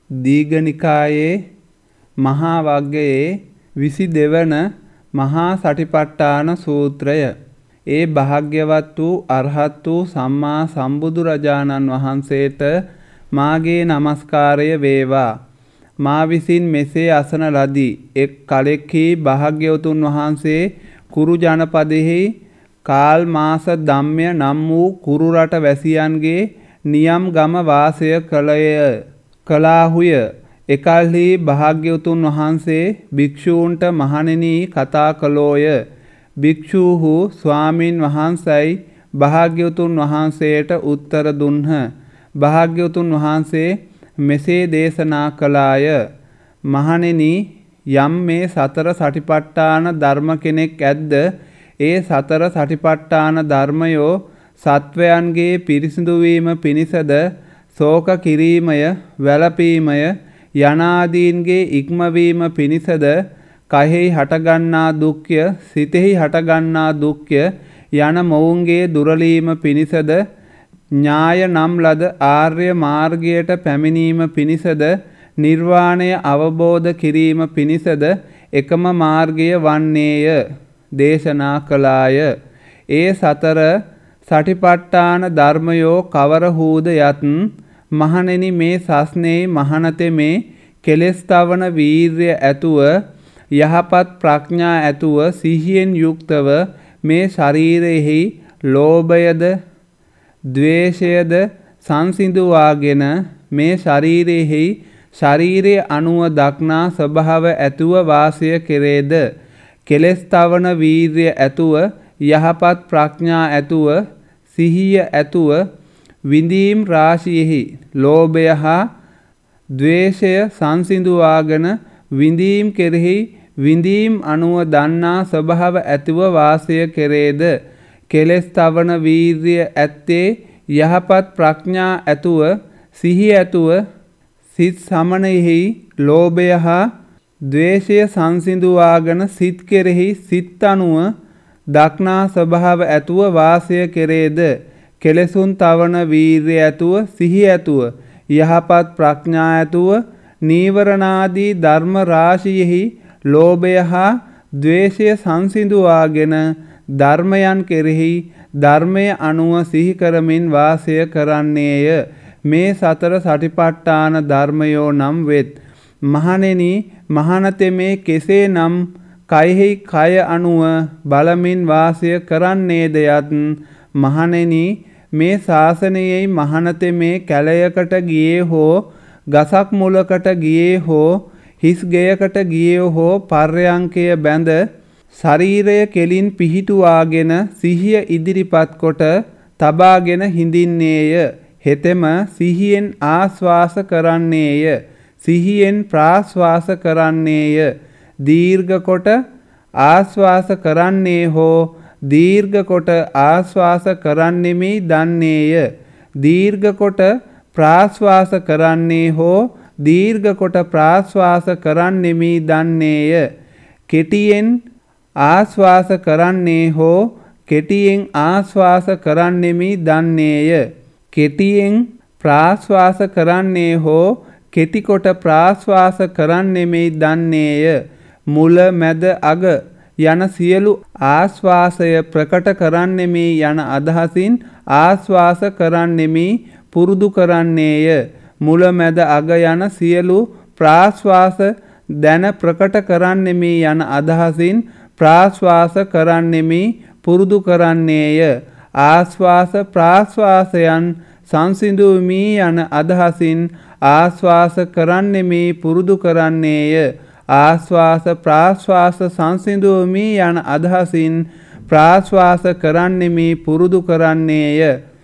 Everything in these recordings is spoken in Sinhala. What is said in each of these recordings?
දීඝනිකායේ මහා වග්ගයේ 22 වන මහා සටිපට්ඨාන සූත්‍රය. ඒ භාග්‍යවත් වූ අරහත් වූ සම්මා සම්බුදුරජාණන් වහන්සේට මාගේ නමස්කාරය වේවා. මා විසින් මෙසේ අසන ලදී. එක් කලෙකි භාග්‍යවතුන් වහන්සේ කුරු ජනපදෙහි කාල් මාස ධම්ම්‍ය නම් වූ කුරු රට වැසියන්ගේ නියම් ගම වාසය කළාහුය. එකල්හි භාග්‍යවතුන් වහන්සේ භික්ෂූන්ට මහණෙනි කතා කළෝය. භික්ෂූහු ස්වාමින් වහන්සේයි භාග්‍යවතුන් වහන්සේට උත්තර දුන්හ. භාග්‍යවතුන් වහන්සේ මෙසේ දේශනා කළාය. මහණෙනි, යම් මේ සතර සටිපට්ඨාන ධර්ම කෙනෙක් ඇද්ද, ඒ සතර සටිපට්ඨාන ධර්මයෝ සත්වයන්ගේ පිරිසිදු වීම පිණිසද, ශෝක කිරීමය, වැළපීමය යනාදීන්ගේ ඉක්මවීම පිණිසද, කයෙහි හටගන්නා දුක්ඛය, සිතෙහි හටගන්නා දුක්ඛය යන මොවුන්ගේ දුරලීම පිණිසද, ඥාය නම් ලද ආර්ය මාර්ගයට පැමිණීම පිණිසද, නිර්වාණය අවබෝධ කිරීම පිණිසද එකම මාර්ගය වන්නේය දේශනා කළාය. ඒ සතර සටිපට්ඨාන ධර්මයෝ කවරහූද යත්, මහණෙනි, මේ සස්නේ මහණතෙමේ කෙලෙස් තවන වීර්ය ඇතුව, යහපත් ප්‍රඥා ඇතුව, සිහියෙන් යුක්තව මේ ශරීරයෙහි ලෝභයද ද්වේෂයද සංසිඳුවාගෙන, මේ ශරීරයෙහි ශරීරයේ අණුව දක්නා ස්වභාව ඇතුව වාසය කෙරේද. කෙලෙස් තවන වීර්ය ඇතුව, යහපත් ප්‍රඥා ඇතුව, සිහිය ඇතුව විඳීම් රාශියෙහි ලෝභය හා ද්වේෂය සංසිඳුවාගෙන, විඳීම් කෙරෙහි විඳීම් අණුව දන්නා ස්වභාව ඇතුව වාසය කෙරේද. කෙලෙස් තවන වීර්ය ඇත්තේ යහපත් ප්‍රඥා ඇතුව, සිහිය ඇතුව, සිත් සමනෙහි ලෝභය හා ද්වේෂය සංසිඳුවාගෙන, සිත් කෙරෙහි සිත් අණුව දක්නා ස්වභාව ඇතුව වාසය කෙරේද. කෙලෙසුන් තවන වීර්ය ඇතුව, සිහිය ඇතුව, යහපත් ප්‍රඥා ඇතුව, නීවරණාදී ධර්ම රාශියෙහි ලෝභය හා ද්වේෂය සංසිඳුවාගෙන, ධර්මයන් කෙරෙහි ධර්මය අනුව සිහි කරමින් වාසය කරන්නේය. මේ සතර සටිපට්ඨාන ධර්මයෝ නම් වෙත්. මහණෙනි, මහණතෙමේ කෙසේ නම් කයෙහි කය අනුව බලමින් වාසය කරන්නේද යත්, මහණෙනි, මේ ශාසනයෙහි මහණතෙමේ කැලයකට ගියේ හෝ, ගසක් මුලකට ගියේ හෝ, හිස් ගෙයකට ගියේ හෝ පර්යංකය බැඳ ශරීරය කෙලින් පිහිටුවාගෙන සිහිය ඉදිරිපත් කොට තබාගෙන හිඳින්නේය. හෙතෙම සිහියෙන් ආස්වාස කරන්නේය, සිහියෙන් ප්‍රාස්වාස කරන්නේය. දීර්ඝ කොට ආස්වාස කරන්නේ හෝ, දීර්ඝ කොට ආස්වාස කරන්නෙමි දන්නේය. දීර්ඝ කොට ප්‍රාස්වාස කරන්නේ හෝ, දීර්ඝ කොට ප්‍රාස්වාස කරන්නෙමි දන්නේය. කෙටියෙන් ආස්වාස කරන්නේ හෝ, කෙටියෙන් ආස්වාස කරන්නෙමි දන්නේය. කෙටියෙන් ප්‍රාස්වාස කරන්නේ හෝ, කෙටිකොට ප්‍රාස්වාස කරන්නෙමි දන්නේය. මුල, මැද, අග යන සියලු ආස්වාසය ප්‍රකට කරන්නෙමි යන අදහසින් ආස්වාස කරන්නෙමි පුරුදු කරන්නේය. මුල, මැද, අග යන සියලු ප්‍රාස්වාස දැන ප්‍රකට කරන්නෙමි යන අදහසින් ප්‍රාස්වාස කරන්නෙමි පුරුදු කරන්නේය. ආස්වාස ප්‍රාස්වාසයන් සංසිඳුමි යන අදහසින් ආස්වාස කරන්නෙමි පුරුදු කරන්නේය. ආස්වාස ප්‍රාස්වාස සංසිඳුමි යන අදහසින් ප්‍රාස්වාස කරන්නෙමි පුරුදු කරන්නේය.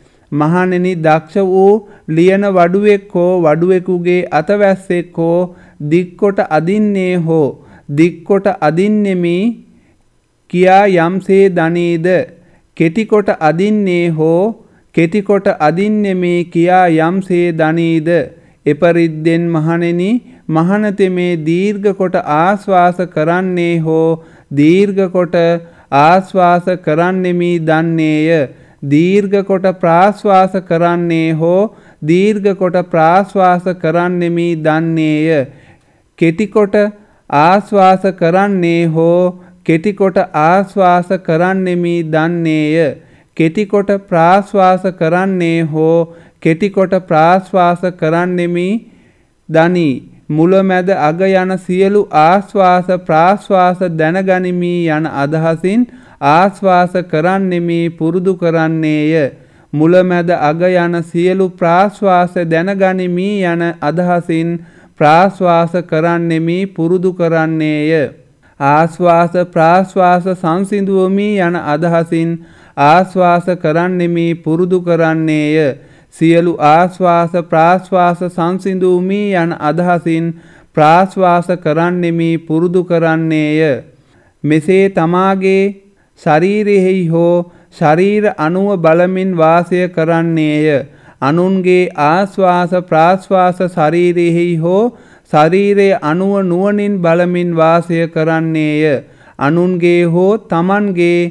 මහණෙනි, දක්ෂ වූ ලියන වඩුවෙක් හෝ, වඩුවෙකුගේ අතවැස්සෙක් හෝ දික්කොට අදින්නේ හෝ, දික්කොට අදින්නෙමි කියා යම්සේ දනීද, කෙටිකොට අදින්නේ හෝ, කෙටිකොට අදින්නෙමි කියා යම්සේ දනීද. එපරිද්දෙන් මහණෙනි, මහණතෙමේ දීර්ඝ කොට ආස්වාස කරන්නේ හෝ, දීර්ඝ කොට ආස්වාස කරන්නෙමි දන්නේය. දීර්ඝ කොට ප්‍රාස්වාස කරන්නේ හෝ, දීර්ඝ කොට ප්‍රාශ්වාස කරන්නෙමි දන්නේය. කෙටි කොට ආශ්වාස කරන්නේ හෝ කෙටි කොට ආශ්වාස කරන්නෙමි දන්නේය. කෙටි කොට ප්‍රාශ්වාස කරන්නේ හෝ කෙටි කොට ප්‍රාශ්වාස කරන්නෙමි දනි. මුලමැද අග යන සියලු ආශ්වාස ප්‍රාශ්වාස දැනගනිමි යන අදහසින් ආශ්වාස කරන්නෙමි පුරුදු කරන්නේය. මුලමැද අග යන සියලු ප්‍රාශ්වාස දැනගනිමි යන අදහසින් ප්‍රාශ්වාස කරන්නෙමි පුරුදු කරන්නේය. ආශ්වාස ප්‍රාශ්වාස සංසිඳුවමි යන අදහසින් ආශ්වාස කරන්නෙමි පුරුදු කරන්නේය. සියලු ආශ්වාස ප්‍රාශ්වාස සංසිඳුවමි යන අදහසින් ප්‍රාශ්වාස කරන්නෙමි පුරුදු කරන්නේය. මෙසේ තමාගේ ශරීරයෙහි හෝ ශරීර අණුව බලමින් වාසය කරන්නේය. අනුන්ගේ ආශ්වාස ප්‍රාශ්වාස ශරීරයෙහි හෝ ශරීරයේ අණුව නුවණින් බලමින් වාසය කරන්නේය. අනුන්ගේ හෝ තමන්ගේ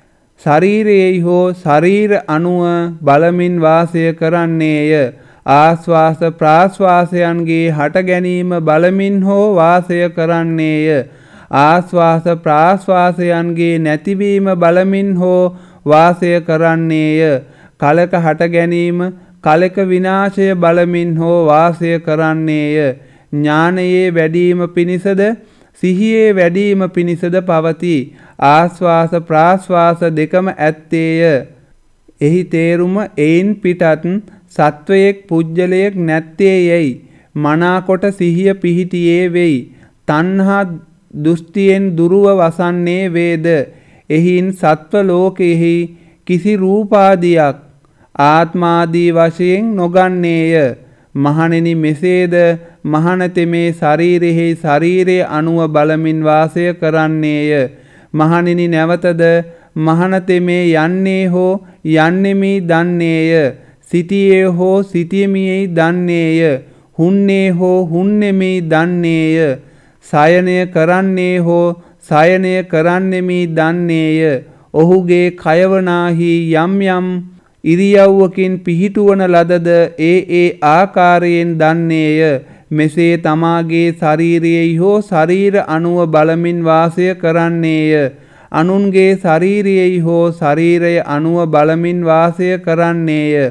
ශරීරයෙහි හෝ ශරීර අණුව බලමින් වාසය කරන්නේය. ආශ්වාස ප්‍රාශ්වාසයන්ගේ හට ගැනීම බලමින් හෝ වාසය කරන්නේය. ආශ්වාස ප්‍රාශ්වාසයන්ගේ නැතිවීම බලමින් හෝ වාසය කරන්නේය. කලක හට ගැනීම කලක විනාශය බලමින් හෝ වාසය කරන්නේය. ඥානයේ වැඩීම පිණිසද සිහියේ වැඩීම පිණිසද පවතී. ආශ්වාස ප්‍රාශ්වාස දෙකම ඇත්තේය. එහි තේරුම එයින් පිටත් සත්වයෙක් පුජ්‍යලයක් නැත්තේ යැයි මනාකොට සිහිය පිහිටියේ වෙයි. තණ්හා දෘෂ්ටියෙන් දුරුව වසන්නේ වේද. එහින් සත්ව ලෝකෙහි කිසි රූපාදියක් ආත්මාදී වශයෙන් නොගන්නේය. මහණෙනි මෙසේද මහණතෙමේ ශරීරෙහි ශරීරයේ අණුව බලමින් වාසය කරන්නේය. මහණෙනි නැවතද මහණතෙමේ යන්නේ හෝ යන්නෙමි දන්නේය. සිටියේ හෝ සිටියෙමි දන්නේය. හුන්නේ හෝ හුන්නෙමි දන්නේය. සයනය කරන්නේ හෝ සයනය කරන්නෙමි දන්නේය. ඔහුගේ කයවනාහි යම් යම් ඉරියව්වකින් පිහිටුවන ලදද ඒ ආකාරයෙන් දන්නේය. මෙසේ තමාගේ ශරීරයෙහි හෝ ශරීර අණුව බලමින් වාසය කරන්නේය. අනුන්ගේ ශරීරයෙහි හෝ ශරීරය අණුව බලමින් වාසය කරන්නේය.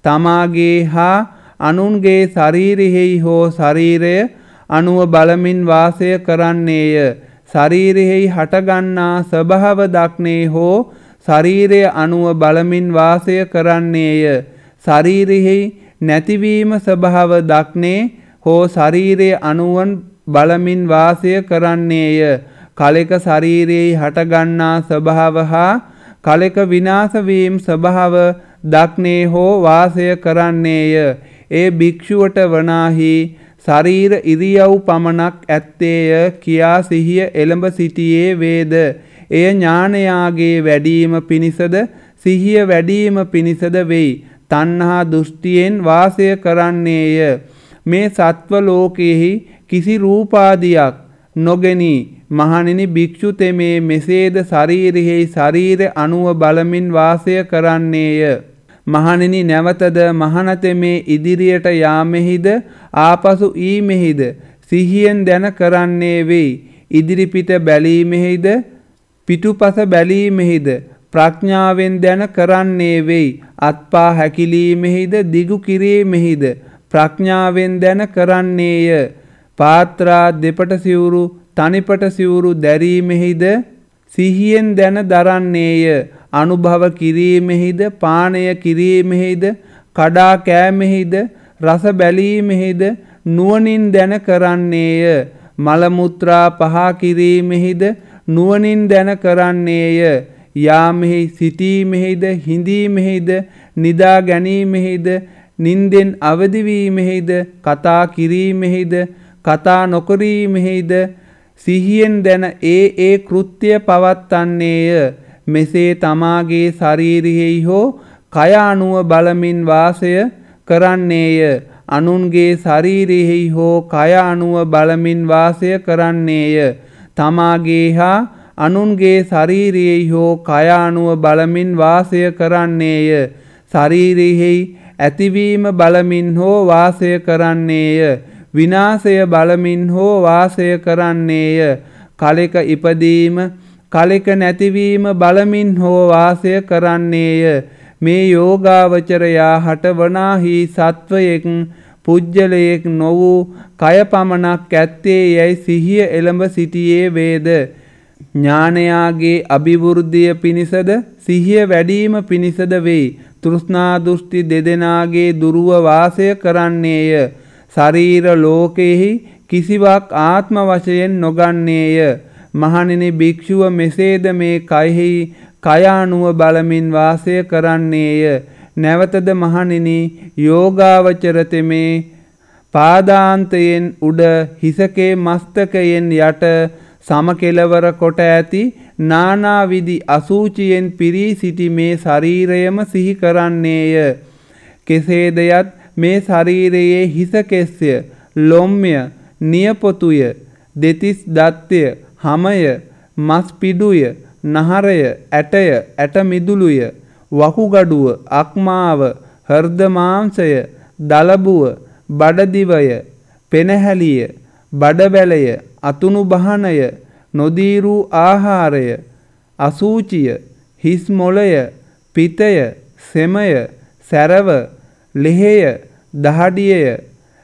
තමාගේ හා අනුන්ගේ ශරීරයෙහි හෝ ශරීරය අණුව බලමින් වාසය කරන්නේය. ශරීරයෙහි හටගන්නා ස්වභාව දක්නේ හෝ ශරීරය අණුව බලමින් වාසය කරන්නේය. ශරීරයෙහි නැතිවීම ස්වභාව දක්නේ හෝ ශරීරයේ අණුවන් බලමින් වාසය කරන්නේය. කලෙක ශරීරයෙහි හටගන්නා ස්වභාව හා කලෙක විනාශ වීම ස්වභාව දක්නේ හෝ වාසය කරන්නේය. ඒ භික්ෂුවට වනාහි ශරීර ඉරියව් පමණක් ඇත්තේය කියා සිහිය එළඹ සිටියේ වේද. එය ඥානයාගේ වැඩීම පිණිසද සිහිය වැඩීම පිණිසද වෙයි. තණ්හා දෘෂ්ටියෙන් වාසය කරන්නේය. මේ සත්ව ලෝකයෙහි කිසි රූපාදියක් නොගෙනී මහණෙනි භික්ෂු තෙමේ මෙසේද ශරීරෙහි ශරීර අණුව බලමින් වාසය කරන්නේය. මහණෙනි නැවතද මහණතෙමේ ඉදිරියට යාමෙහිද ආපසු ඊමෙහිද සිහියෙන් දැන කරන්නේ වෙයි. ඉදිරිපිට බැලීමෙහිද පිටුපස බැලීමෙහිද ප්‍රඥාවෙන් දැන කරන්නේ වෙයි. අත්පා හැකිලීමෙහිද දිගු කිරීමෙහිද ප්‍රඥාවෙන් දැන කරන්නේය. පාත්‍රා දෙපට සිවුරු තනිපට සිවුරු දැරීමෙහිද සිහියෙන් දැන දරන්නේය. අනුභව කිරීමෙහිද පානය කිරීමෙහිද කඩා කෑමෙහිද රස බැලීමෙහිද නුවණින් දැන කරන්නේය. මල මුත්‍රා පහ කිරීමෙහිද නුවණින් දැන කරන්නේය. යාමෙහි සිටීමෙහිද හිඳීමෙහිද නිදා ගැනීමෙහිද නින්දෙන් අවදි වීමෙහිද කතා කිරීමෙහිද කතා නොකිරීමෙහිද සිහියෙන් දැන ඒ කෘත්‍ය පවත්වන්නේය. මෙසේ තමාගේ ශරීරයෙහි හෝ කය අණුව බලමින් වාසය කරන්නේය. අනුන්ගේ ශරීරයෙහි හෝ කය අණුව බලමින් වාසය කරන්නේය. තමාගේ හා අනුන්ගේ ශරීරයෙහි හෝ කය අණුව බලමින් වාසය කරන්නේය. ශරීරයෙහි ඇතිවීම බලමින් හෝ වාසය කරන්නේය. විනාශය බලමින් හෝ වාසය කරන්නේය. කලෙක ඉපදීම කලෙක නැතිවීම බලමින් හෝ වාසය කරන්නේය. මේ යෝගාවචරයා හටවනාහි සත්වයෙක් පුජ්‍යලයෙක් නො වූ කය පමණක් ඇත්තේ යැයි සිහිය එළඹ සිටියේ වේද. ඥානයාගේ අභිවෘද්ධිය පිණිසද සිහිය වැඩීම පිණිසද වෙයි. තෘෂ්ණා දෘෂ්ටි දෙදෙනාගේ දුරුව වාසය කරන්නේය. ශරීර ලෝකෙහි කිසිවක් ආත්ම වශයෙන් නොගන්නේය. මහණෙනි භික්ෂුව මෙසේද මේ කයෙහි කය අනුව බලමින් වාසය කරන්නේය. නැවතද මහණෙනි යෝගාවචර තෙමේ පාදාන්තයෙන් උඩ හිසකේ මස්තකයෙන් යට සමකෙලවර කොට ඇති නානාවිධි අසූචියෙන් පිරී සිටි මේ ශරීරයම සිහි කරන්නේය. කෙසේදයත් මේ ශරීරයේ හිස කෙස්ය, ලොම්ය, නියපොතුය, දෙතිස් දත්තය, හමය, මස් පිඩුය, නහරය, ඇටය, ඇට මිදුළුය, වකුගඩුව, අක්මාව, හෘද මාංශය, දලබුව, බඩදිවය, පෙනහැලිය, බඩබැලය, අතුණු බහනය, නොදීරු ආහාරය, අසූචිය, හිස් මොළය, පිතය, සෙමය, සැරව, ලෙහෙය, දහඩියය,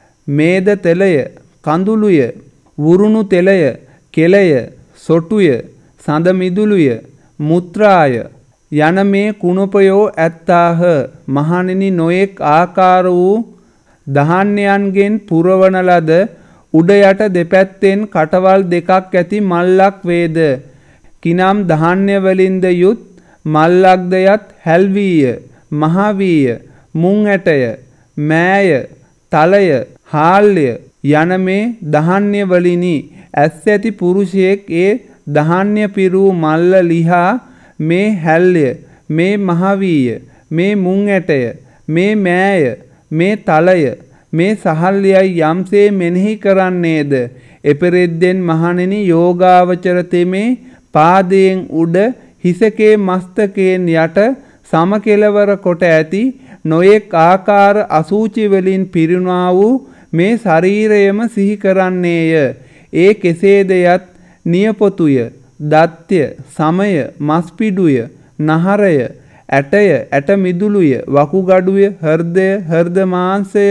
මේද තෙලය, කඳුළුය, වුරුණු තෙලය, කෙලය, සොටුය, සඳ මිදුළුය, මුත්‍රාය යන මේ කුණපයෝ ඇත්තාහ. මහණෙනි නොයෙක් ආකාර වූ ධාන්‍යයන්ගෙන් පුරවන ලද උඩ යට දෙපැත්තෙන් කටවල් දෙකක් ඇති මල්ලක් වේද. කිනම් ධාන්‍ය වලින්ද යුත් මල්ලක්ද යත් හැල්වීය, මහවීය, මුං ඇටය, මෑය, තලය, හාල්ය යන මේ ධාන්‍ය වලිනි. ඇස් ඇති පුරුෂයෙක් ඒ ධාන්‍ය පිරූ මල්ල ලිහා මේ හැල්ය, මේ මහවීය, මේ මුං ඇටය, මේ මෑය, මේ තලය, මේ සහල්යයි යම්සේ මෙනෙහි කරන්නේද. එපෙරෙද්දෙන් මහණෙනි යෝගාවචර තෙමේ පාදයෙන් උඩ හිසකේ මස්තකයෙන් යට සමකෙලවර කොට ඇති නොයෙක් ආකාර අසූචි වලින් පිරුණා වූ මේ ශරීරයම සිහි කරන්නේය. ඒ කෙසේද යත් නියපොතුය, දත්ය, සමය, මස්පිඩුය, නහරය, ඇටය, ඇට මිදුළුය, වකුගඩුය, හෘදය, හෘද මාංශය,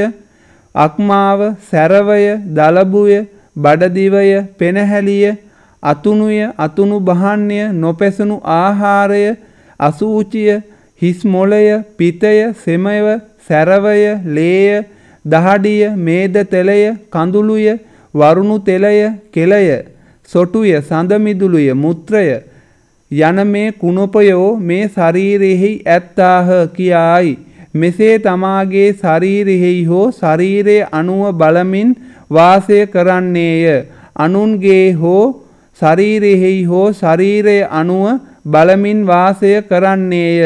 අක්මාව, සැරවය, දලබුය, බඩදිවය, පෙනහැලිය, අතුණුය, අතුණු බහන්නය, නොපැසුණු ආහාරය, අසූචිය, හිස් මොළය, පිතය, සෙමය, සැරවය, ලේය, දහඩිය, මේද තෙලය, කඳුළුය, වරුණු තෙලය, කෙලය, සොටුය, සඳ මිදුළුය, මුත්‍රය යන මේ කුණපයෝ මේ ශරීරෙහි ඇත්තාහ කියායි. මෙසේ තමාගේ ශරීරෙහි හෝ ශරීරයේ අණුව බලමින් වාසය කරන්නේය. අනුන්ගේ හෝ ශරීරෙහි හෝ ශරීරයේ අණුව බලමින් වාසය කරන්නේය.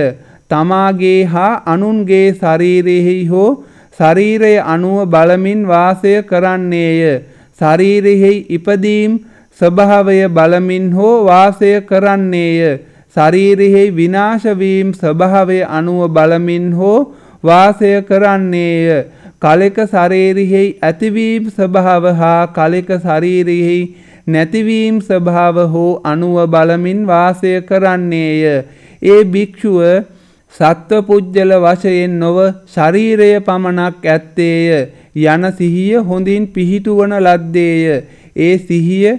තමාගේ හා අනුන්ගේ ශරීරෙහි හෝ ශරීරයේ අණුව බලමින් වාසය කරන්නේය. ශරීරෙහි ඉපදීම් ස්වභාවය බලමින් හෝ වාසය කරන්නේය. ශරීරෙහි විනාශ වීම ස්වභාවය අනුව බලමින් හෝ වාසය කරන්නේය. කලෙක ශරීරෙහි ඇතිවීම ස්වභාව හා කලෙක ශරීරෙහි නැතිවීම ස්වභාව හෝ අනුව බලමින් වාසය කරන්නේය. ඒ භික්ෂුව සත්ව පුජ්‍යල වශයෙන් නොව ශරීරය පමණක් ඇත්තේය යන සිහිය හොඳින් පිහිටුවන ලද්දේය. ඒ සිහිය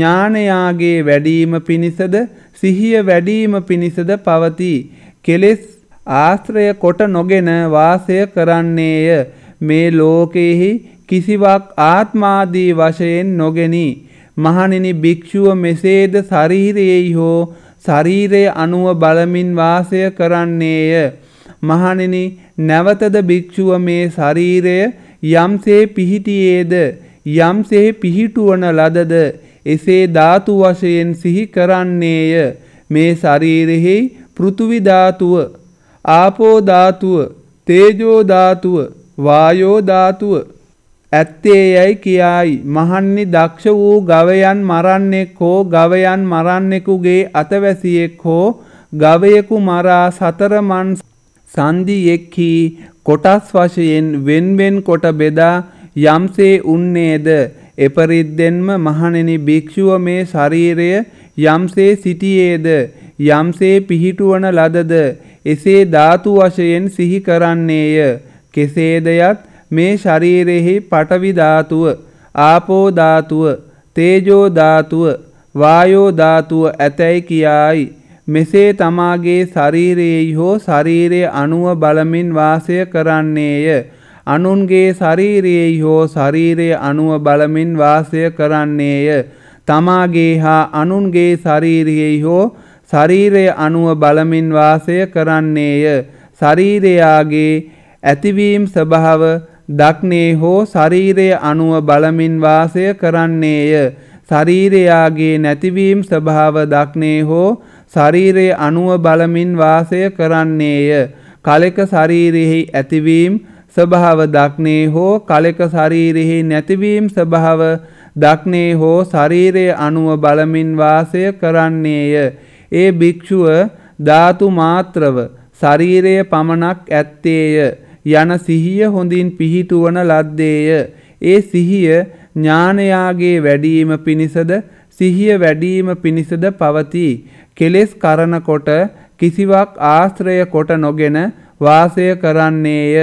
ඥානයාගේ වැඩීම පිණිසද සිහිය වැඩීම පිණිසද පවතී. කෙලෙස් ආශ්‍රය කොට නොගෙන වාසය කරන්නේය. මේ ලෝකෙහි කිසිවක් ආත්මාදී වශයෙන් නොගෙනි. මහණෙනි භික්ෂුව මෙසේද ශරීරයෙහි හෝ ශරීරය අනුව බලමින් වාසය කරන්නේය. මහණෙනි නැවතද භික්ෂුව මේ ශරීරය යම්සේ පිහිටියේද යම්සේ පිහිටුවන ලදද එසේ ධාතු වශයෙන් සිහි කරන්නේය. මේ ශරීරෙහි පෘථුවි ධාතුව, ආපෝ ධාතුව, තේජෝ ධාතුව, වායෝ ධාතුව ඇත්තේ යයි කියායි. මහන්නි දක්ෂ වූ ගවයන් මරන්නෙක් හෝ ගවයන් මරන්නෙකුගේ අතවැසියෙක් හෝ ගවයෙකු මරා සතර මන් සන්ධියෙක්හි කොටස් වශයෙන් වෙන්වෙන් කොට බෙදා යම්සේ උන්නේද එපරිද්දෙන්ම මහණෙනි භික්ෂුව මේ ශරීරය යම්සේ සිටියේද යම්සේ පිහිටුවන ලදද එසේ ධාතු වශයෙන් සිහි කරන්නේය. කෙසේදයත් මේ ශරීරෙහි පඨවි ධාතුව, ආපෝ ධාතුව, තේජෝ ධාතුව, වායෝ ධාතුව ඇතැයි කියායි. මෙසේ තමාගේ ශරීරයෙහි හෝ ශරීරයේ අණුව බලමින් වාසය කරන්නේය. අනුන්ගේ ශරීරයෙහි හෝ ශරීරයේ අණුව බලමින් වාසය කරන්නේය. තමාගේ හා අනුන්ගේ ශරීරයෙහි හෝ ශරීරයේ අණුව බලමින් වාසය කරන්නේය. ශරීරයාගේ ඇතිවීම ස්වභාව දක්නේ හෝ ශරීරයේ අණුව බලමින් වාසය කරන්නේය. ශරීරයාගේ නැතිවීම ස්වභාව දක්නේ හෝ ශරීරයේ අණුව බලමින් වාසය කරන්නේය. කලෙක ශරීරෙහි ඇතිවීම ස්වභාව දක්නේ හෝ කලෙක ශරීරෙහි නැතිවීම ස්වභාව දක්නේ හෝ ශරීරයේ අණුව බලමින් වාසය කරන්නේය. ඒ භික්ෂුව ධාතු මාත්‍රව ශරීරය පමණක් ඇත්තේය යන සිහිය හොඳින් පිහිටුවන ලද්දේය. ඒ සිහිය ඥානයාගේ වැඩීම පිණිසද සිහිය වැඩීම පිණිසද පවතී. කෙලෙස් කරන කොට කිසිවක් ආශ්‍රය කොට නොගෙන වාසය කරන්නේය.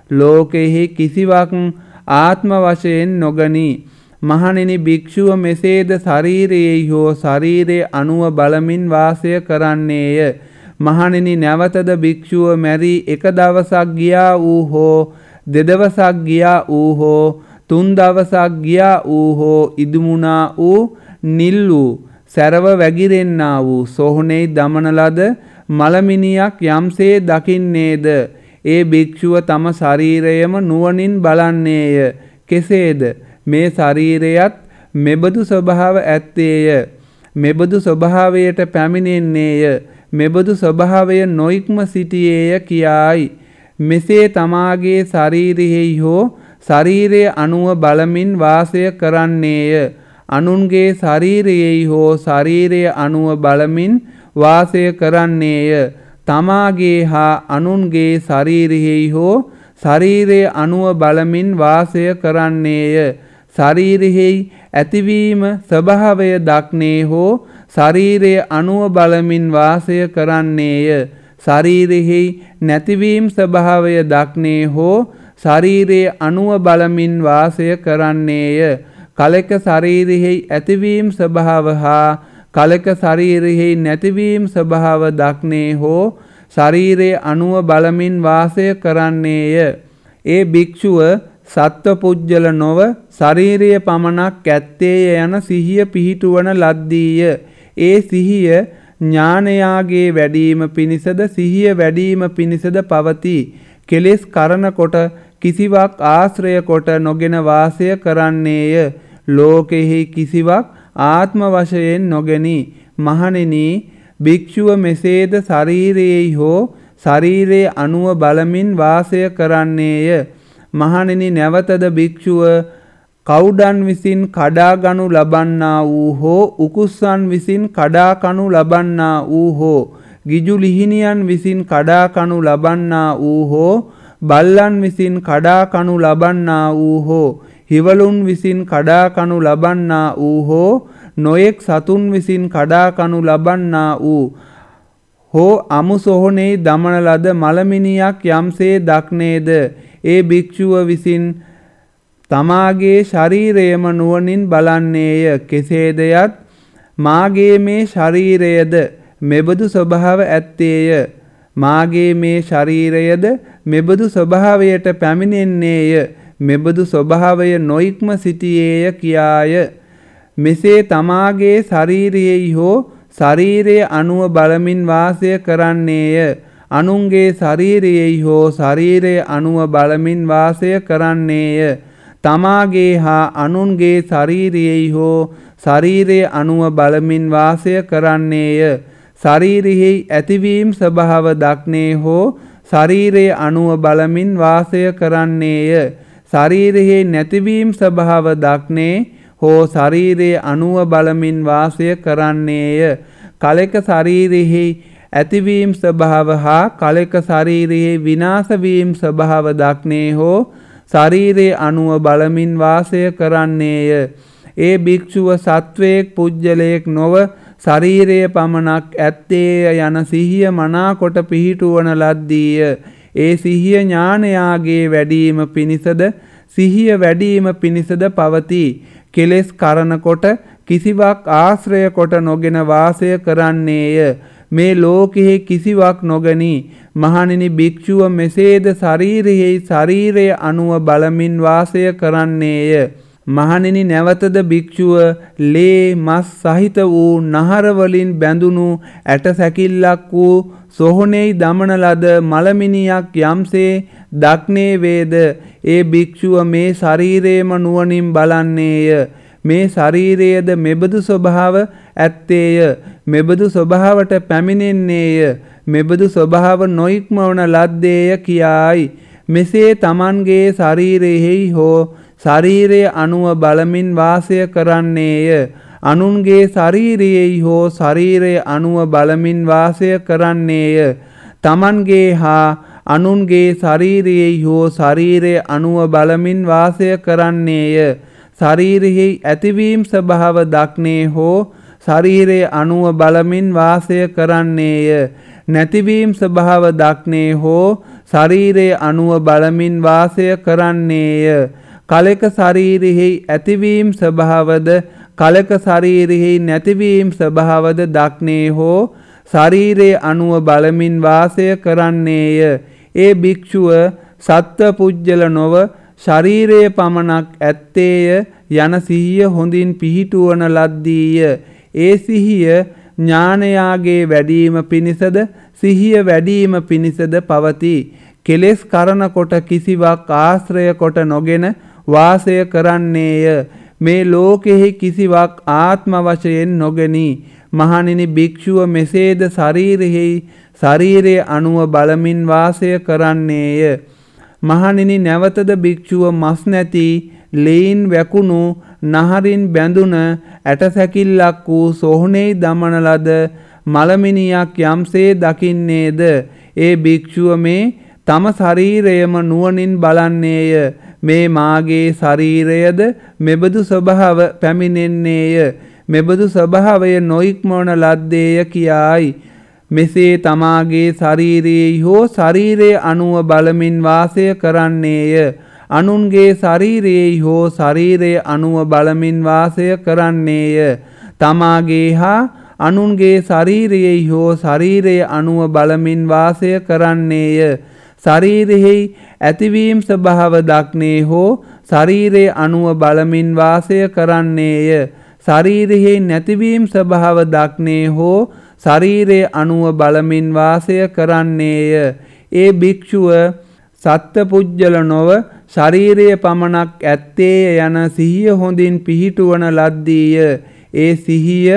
ලෝකෙහි කිසිවක් ආත්ම වශයෙන් නොගනී. මහණෙනි භික්ෂුව මෙසේද ශරීරයෙහි හෝ ශරීරයේ අණුව බලමින් වාසය කරන්නේය. මහණෙනි නැවතද භික්ෂුව මැරී එක දවසක් ගියා වූ හෝ දෙදවසක් ගියා වූ හෝ තුන් දවසක් ගියා වූ හෝ ඉදුමුණා වූ නිල් වූ සැරව වැగిරෙන්නා වූ සොහොනෙහි දමන ලද මලමිනියක් යම්සේ දකින්නේද ඒ භික්ෂුව තම ශරීරයම නුවණින් බලන්නේය. කෙසේද? මේ ශරීරයත් මෙබඳු ස්වභාව ඇත්තේය. මෙබඳු ස්වභාවයට පැමිණෙන්නේය. මෙබඳු ස්වභාවය නොයික්ම සිටියේය කියායි. මෙසේ තමාගේ ශරීරයෙහි හෝ ශරීරයේ අණුව බලමින් වාසය කරන්නේය. අනුන්ගේ ශරීරයෙහි හෝ ශරීරයේ අණුව බලමින් වාසය කරන්නේය. තමාගේ හා අනුන්ගේ ශරීරයෙහි හෝ ශරීරයේ අණුව බලමින් වාසය කරන්නේය. ශරීරයෙහි ඇතිවීම ස්වභාවය දක්නේ හෝ ශරීරයේ අණුව බලමින් වාසය කරන්නේය. ශරීරයෙහි නැතිවීම ස්වභාවය දක්නේ හෝ ශරීරයේ අණුව බලමින් වාසය කරන්නේය. කලක ශරීරයෙහි ඇතිවීම ස්වභාව හා කලක ශරීරයෙහි නැතිවීම ස්වභාව දක්නේ හෝ ශරීරයේ අණුව බලමින් වාසය කරන්නේය. ඒ භික්ෂුව සත්ව පුජ්‍යල නොව ශරීරය පමණක් ඇත්තේය යන සිහිය පිහිටුවන ලද්දීය. ඒ සිහිය ඥානයාගේ වැඩීම පිණිසද සිහිය වැඩීම පිණිසද පවතී. කෙලෙස් කරන කොට කිසිවක් ආශ්‍රය කොට නොගෙන වාසය කරන්නේය. ලෝකෙහි කිසිවක් ආත්ම වශයෙන් නොගනී. මහණෙනි භික්ෂුව මෙසේද ශරීරයෙහි හෝ ශරීරයේ අණුව බලමින් වාසය කරන්නේය. මහණෙනි නැවතද භික්ෂුව කවුඩන් විසින් කඩා ගනු ලබන්නා වූ හෝ උකුස්සන් විසින් කඩා කනු ලබන්නා වූ හෝ ගිජු ලිහිණියන් විසින් කඩා කනු ලබන්නා වූ හෝ බල්ලන් විසින් කඩා කනු ලබන්නා වූ හෝ හිවලුන් විසින් කඩා කනු ලබන්නා වූ හෝ නොයෙක් සතුන් විසින් කඩා කනු ලබන්නා වූ හෝ අමු සොහොනෙහි දමන ලද මලමිනියක් යම්සේ දක්නේද ඒ භික්ෂුව විසින් තමාගේ ශරීරයම නුවණින් බලන්නේය. කෙසේදයත් මාගේ මේ ශරීරයද මෙබඳු ස්වභාව ඇත්තේය. මාගේ මේ ශරීරයද මෙබඳු ස්වභාවයට පැමිණෙන්නේය. මෙබඳු ස්වභාවය නොයික්ම සිටියේය කියාය. මෙසේ තමාගේ ශරීරයෙහි හෝ ශරීරයේ අණුව බලමින් වාසය කරන්නේය. අනුන්ගේ ශරීරයෙහි හෝ ශරීරයේ අණුව බලමින් වාසය කරන්නේය. තමාගේ හා අනුන්ගේ ශරීරයෙහි හෝ ශරීරයේ අණුව බලමින් වාසය කරන්නේය. ශරීරයෙහි ඇතිවීම ස්වභාව දක්නේ හෝ ශරීරයේ අණුව බලමින් වාසය කරන්නේය. ශරීරයෙහි නැතිවීම ස්වභාව දක්නේ හෝ ශරීරයේ අණුව බලමින් වාසය කරන්නේය. කලක ශරීරයෙහි ඇතිවීම් ස්වභාව හා කලෙක ශරීරයේ විනාශ වීම ස්වභාව දක්නේ හෝ ශරීරයේ අණුව බලමින් වාසය කරන්නේය. ඒ භික්ෂුව සත්වයක් පුජ්‍යලයක් නොව ශරීරයේ පමණක් ඇත්තේය යන සිහිය මනාකොට පිහිටුවන ලද්දීය. ඒ සිහිය ඥානයාගේ වැඩීම පිණිසද සිහිය වැඩීම පිණිසද පවතී. කෙලෙස් කරනකොට කිසිවක් ආශ්‍රය කොට නොගෙන වාසය කරන්නේය. මේ ලෝකෙහි කිසිවක් නොගනී. මහණෙනි භික්ෂුව මෙසේද ශරීරයේ අණුව බලමින් වාසය කරන්නේය. මහණෙනි නැවතද භික්ෂුව ලේ මස් සහිත වූ නහර වලින් බැඳුණු ඇට සැකිල්ලක් වූ සොහොනෙහි දමන ලද මලමිනියක් යම්සේ දක්නේ වේද ඒ භික්ෂුව මේ ශරීරයේම නුවණින් බලන්නේය. මේ ශරීරයේද මෙබඳු ස්වභාව ඇත්තේය. මෙබඳු ස්වභාවට පැමිණෙන්නේය. මෙබඳු ස්වභාව නොඉක්මවන ලද්දේය කියායි. මෙසේ තමන්ගේ ශරීරයෙහි හෝ ශරීරයේ අණුව බලමින් වාසය කරන්නේය. අනුන්ගේ ශරීරයෙහි හෝ ශරීරයේ අණුව බලමින් වාසය කරන්නේය. තමන්ගේ හා අනුන්ගේ ශරීරයෙහි හෝ ශරීරයේ අණුව බලමින් වාසය කරන්නේය. ශරීරයෙහි ඇතිවීම ස්වභාව දක්නේ හෝ ශරීරයේ අණුව බලමින් වාසය කරන්නේය. නැතිවීම ස්වභාව දක්නේ හෝ ශරීරයේ අණුව බලමින් වාසය කරන්නේය. කලෙක ශරීරයෙහි ඇතිවීම ස්වභාවද කලෙක ශරීරයෙහි නැතිවීම ස්වභාවද දක්නේ හෝ ශරීරයේ අණුව බලමින් වාසය කරන්නේය. ඒ භික්ෂුව සත්ව පුජ්‍යල නොව ශරීරයේ පමණක් ඇත්තේය යන සිහිය හොඳින් පිහිටුවන ලද්දීය. ඒ සිහිය ඥානයාගේ වැඩීම පිණිසද සිහිය වැඩීම පිණිසද පවතී. කෙලෙස් කරනකොට කිසිවක් ආශ්‍රය කොට නොගෙන වාසය කරන්නේය. මේ ලෝකෙහි කිසිවක් ආත්ම වශයෙන් නොගනී. මහණෙනි භික්ෂුව මෙසේද ශරීරයේ අණුව බලමින් වාසය කරන්නේය. මහණෙනි නැවතද භික්ෂුව මස් නැති ලෙයින් වැකුණු නහරින් බැඳුන ඇට සැකිල්ලක් වූ සොහොනෙහි දමන ලද මලමිනියක් යම්සේ දකින්නේද ඒ භික්ෂුව මේ තම ශරීරයම නුවණින් බලන්නේය. මේ මාගේ ශරීරයද මෙබඳු ස්වභාව පැමිණෙන්නේය. මෙබඳු ස්වභාවය නොඉක්මවන ලද්දේය කියායි. මෙසේ තමාගේ ශරීරයෙහි හෝ ශරීරයේ අණුව බලමින් වාසය කරන්නේය. අනුන්ගේ ශරීරයෙහි හෝ ශරීරයේ අණුව බලමින් වාසය කරන්නේය. තමාගේ හා අනුන්ගේ ශරීරයෙහි හෝ ශරීරයේ අණුව බලමින් වාසය කරන්නේය. ශරීරයෙහි ඇතිවීම ස්වභාව දක්නේ හෝ ශරීරයේ අණුව බලමින් වාසය කරන්නේය. ශරීරයෙහි නැතිවීම ස්වභාව දක්නේ හෝ ශරීරයේ අණුව බලමින් වාසය කරන්නේය. ඒ භික්ෂුව සත්පුජ්‍යල නොව ශරීරයේ පමණක් ඇත්තේය යන සිහිය හොඳින් පිහිටුවන ලද්දීය. ඒ සිහිය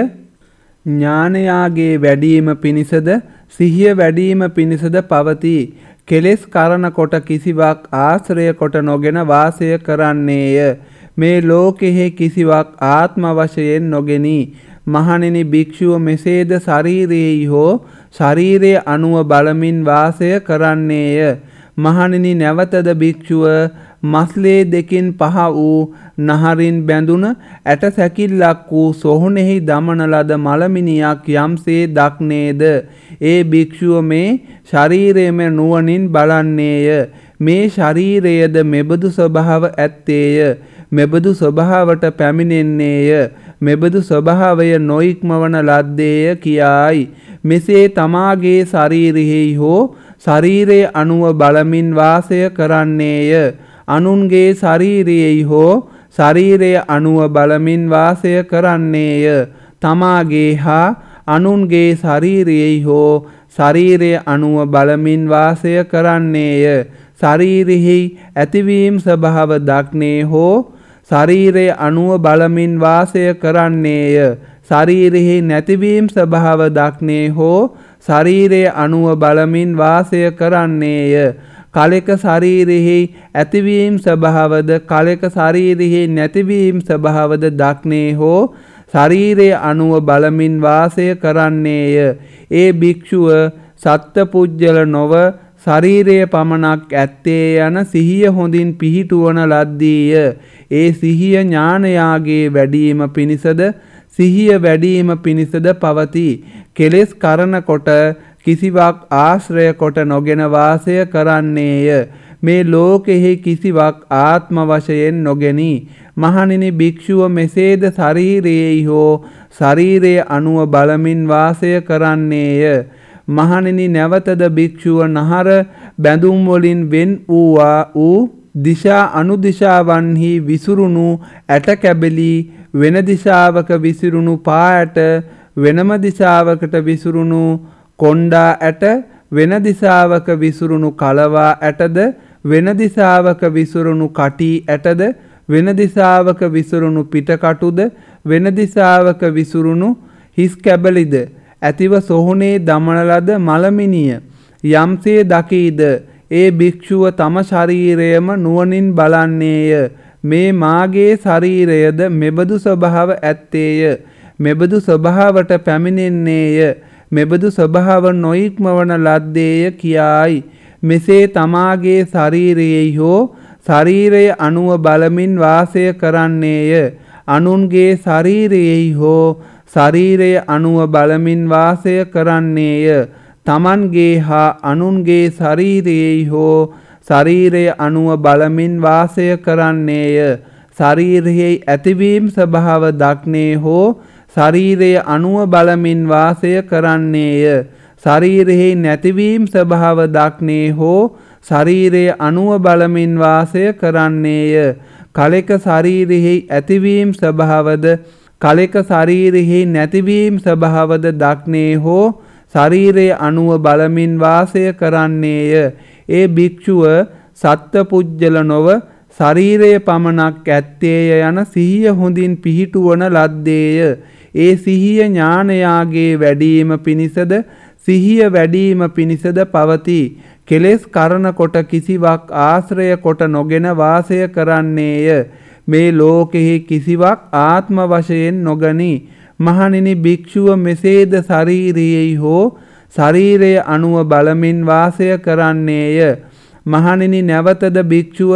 ඥානයාගේ වැඩීම පිණිසද සිහිය වැඩීම පිණිසද පවතී. කෙලෙස් කරනකොට කිසිවක් ආශ්‍රය කොට නොගෙන වාසය කරන්නේය. මේ ලෝකෙහි කිසිවක් ආත්ම වශයෙන් නොගෙනී. මහණෙනි භික්ෂුව මෙසේද ශරීරයෙහි හෝ ශරීරයේ අණුව බලමින් වාසය කරන්නේය. මහණෙනි නැවතද භික්ෂුව මස්ලේ දෙකින් පහ වූ නහරින් බැඳුන ඇට සැකිල්ලක් වූ සොහොනෙහි දමන ලද මලමිනියක් යම්සේ දක්නේද ඒ භික්ෂුව මේ ශරීරයම නුවණින් බලන්නේය. මේ ශරීරයද මෙබඳු ස්වභාව ඇත්තේය. මෙබඳු ස්වභාවට පැමිණෙන්නේය. මෙබඳු ස්වභාවය නොඉක්මවන ලද්දේය කියායි. මෙසේ තමාගේ ශරීරයෙහි හෝ ශරීරයේ අණුව බලමින් වාසය කරන්නේය. අනුන්ගේ ශරීරයෙහි හෝ ශරීරයේ අණුව බලමින් වාසය කරන්නේය. තමාගේ හා අනුන්ගේ ශරීරයෙහි හෝ ශරීරයේ අණුව බලමින් වාසය කරන්නේය. ශරීරෙහි ඇතිවීම ස්වභාව දක්නේ හෝ ශරීරයේ අණුව බලමින් වාසය කරන්නේය. ශරීරෙහි නැතිවීම ස්වභාව දක්නේ හෝ ශරීරයේ අණුව බලමින් වාසය කරන්නේය. කලෙක ශරීරෙහි ඇතිවීම ස්වභාවද කලෙක ශරීරෙහි නැතිවීම ස්වභාවද දක්නේ හෝ ශරීරයේ අණුව බලමින් වාසය කරන්නේය. ඒ භික්ෂුව සත්පුජ්‍යල නොව ශරීරයේ පමණක් ඇත්තේ යන සිහිය හොඳින් පිහිටුවන ලද්දීය. ඒ සිහිය ඥානයාගේ වැඩිම පිණිසද සිහිය වැඩිම පිණිසද පවති. කෙලෙස් කරන කොට කිසිවක් ආශ්‍රය කොට නොගෙන වාසය කරන්නේය. මේ ලෝකෙහි කිසිවක් ආත්ම වශයෙන් නොගෙනි. මහණෙනි භික්ෂුව මෙසේද ශරීරයේහි හෝ ශරීරයේ අණුව බලමින් වාසය කරන්නේය. මහණෙනි නැවතද භික්ෂුව නහර බැඳුම් වලින් වෙන් වූ දිශා අනුදිශාවන්හි විසුරුණු ඇට කැබලි වෙන දිශාවක විසිරුණු පා ඇට වෙනම දිශාවකට විසිරුණු කොණ්ඩා ඇට වෙන දිශාවක විසිරුණු කලවා ඇටද වෙන දිශාවක විසිරුණු කටි ඇටද වෙන දිශාවක විසිරුණු පිටකටුද වෙන දිශාවක විසිරුණු හිස් කැබලිද ඇතිව සොහොනේ දමන ලද මලමිනිය යම්සේ දකීද ඒ භික්ෂුව තම ශරීරයම නුවණින් බලන්නේය. මේ මාගේ ශරීරයද මෙබඳු ස්වභාව ඇත්තේය. මෙබඳු ස්වභාවට පැමිණෙන්නේය. මෙබඳු ස්වභාව නොඉක්මවන ලද්දේය කියායි. මෙසේ තමාගේ ශරීරයෙහි හෝ ශරීරයේ අණුව බලමින් වාසය කරන්නේය. අනුන්ගේ ශරීරයෙහි හෝ ශරීරයේ අණුව බලමින් වාසය කරන්නේය. තමන්ගේ හා අනුන්ගේ ශරීරයෙහි හෝ ශරීරයේ අණුව බලමින් වාසය කරන්නේය. ශරීරයෙහි ඇතිවීම ස්වභාව දක්නේ හෝ ශරීරයේ අණුව බලමින් වාසය කරන්නේය. ශරීරයෙහි නැතිවීම ස්වභාව දක්නේ හෝ ශරීරයේ අණුව බලමින් වාසය කරන්නේය. කලෙක ශරීරයෙහි ඇතිවීම ස්වභාවද කලෙක ශරීරයෙහි නැතිවීම ස්වභාවද දක්නේ හෝ ශරීරයේ අණුව බලමින් වාසය කරන්නේය. ඒ භික්ෂුව සත්පුජ්‍යල නොව ශරීරයේ පමණක් ඇත්තේය යන සිහිය හොඳින් පිහිටුවන ලද්දේය. ඒ සිහිය ඥානයාගේ වැඩිම පිණිසද සිහිය වැඩිම පිණිසද පවති. කෙලෙස් කරන කොට කිසිවක් ආශ්‍රය කොට නොගෙන වාසය කරන්නේය. මේ ලෝකෙහි කිසිවක් ආත්ම වශයෙන් නොගනි. මහණෙනි භික්ෂුව මෙසේද ශරීරයෙහි හෝ ශරීරයේ අණුව බලමින් වාසය කරන්නේය. මහණෙනි නැවතද භික්ෂුව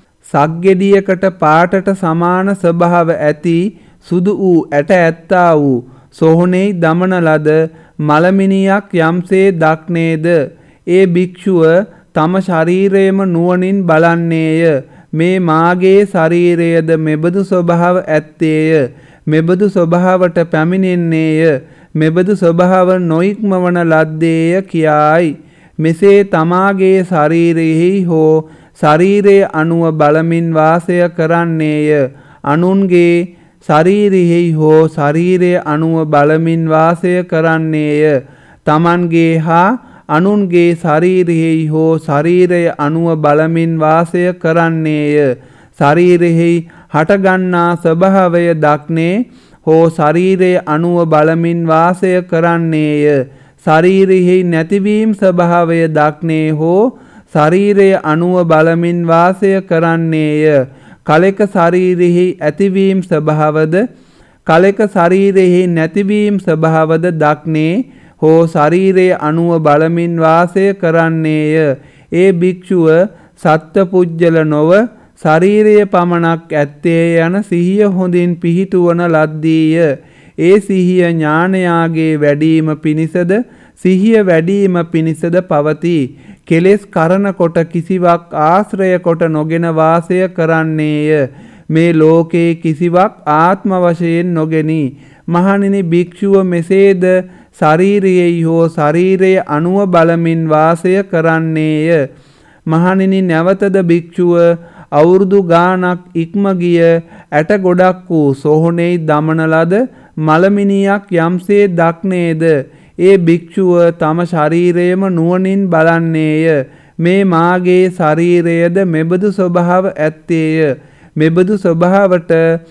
සක්ගෙඩියකට පාටට සමාන ස්වභාව ඇති සුදු වූ ඇට ඇත්තා වූ සොහොනේ දමන ලද මලමිනියක් යම්සේ දක්නේද ඒ භික්ෂුව තම ශරීරයම නුවණින් බලන්නේය. මේ මාගේ ශරීරයද මෙබඳු ස්වභාව ඇත්තේය. මෙබඳු ස්වභාවට පැමිණෙන්නේය. මෙබඳු ස්වභාව නොඉක්මවන ලද්දේය කියායි. මෙසේ තමාගේ ශරීරයෙහි හෝ ශරීරයේ අණුව බලමින් වාසය කරන්නේය. අනුන්ගේ ශරීරයෙහි හෝ ශරීරයේ අණුව බලමින් වාසය කරන්නේය. තමන්ගේ හා අනුන්ගේ ශරීරයෙහි හෝ ශරීරයේ අණුව බලමින් වාසය කරන්නේය. ශරීරයෙහි හටගන්නා ස්වභාවය දක්නේ හෝ ශරීරයේ අණුව බලමින් වාසය කරන්නේය. ශරීරයෙහි නැතිවීම ස්වභාවය දක්නේ හෝ ශරීරයේ අණුව බලමින් වාසය කරන්නේය. කලෙක ශරීරයෙහි ඇතිවීම ස්වභාවද කලෙක ශරීරයෙහි නැතිවීම ස්වභාවද දක්නේ හෝ ශරීරයේ අණුව බලමින් වාසය කරන්නේය. ඒ භික්ෂුව සත්පුජ්‍යල නොව ශරීරයේ පමණක් ඇත්තේ යන සිහිය හොඳින් පිහිටුවන ලද්දීය. ඒ සිහිය ඥානයාගේ වැඩිම පිණිසද සිහිය වැඩිම පිණිසද පවති. කෙලෙස් කරන කොට කිසිවක් ආශ්‍රය කොට නොගෙන වාසය කරන්නේය. මේ ලෝකේ කිසිවක් ආත්ම වශයෙන් නොගෙනි. මහණෙනි භික්ෂුව මෙසේද ශරීරයෙහි හෝ ශරීරයේ අණුව බලමින් වාසය කරන්නේය. මහණෙනි නැවතද භික්ෂුව අවුරුදු ගානක් ඉක්ම ගිය ඇට ගොඩක් වූ සොහොනේ දමන ලද මලමිනියක් යම්සේ දක්නේද ඒ භික්ෂුව තම ශරීරයම නුවණින් බලන්නේය. මේ මාගේ ශරීරයද මෙබඳු ස්වභාව ඇත්තේය. මෙබඳු ස්වභාවට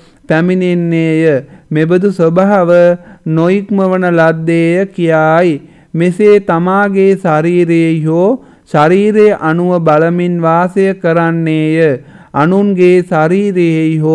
පැමිණෙන්නේය. මෙබඳු ස්වභාව නොඉක්මවන ලද්දේය කියායි. මෙසේ තමාගේ ශරීරයෙහි හෝ ශරීරයේ අණුව බලමින් වාසය කරන්නේය. අනුන්ගේ ශරීරයෙහි හෝ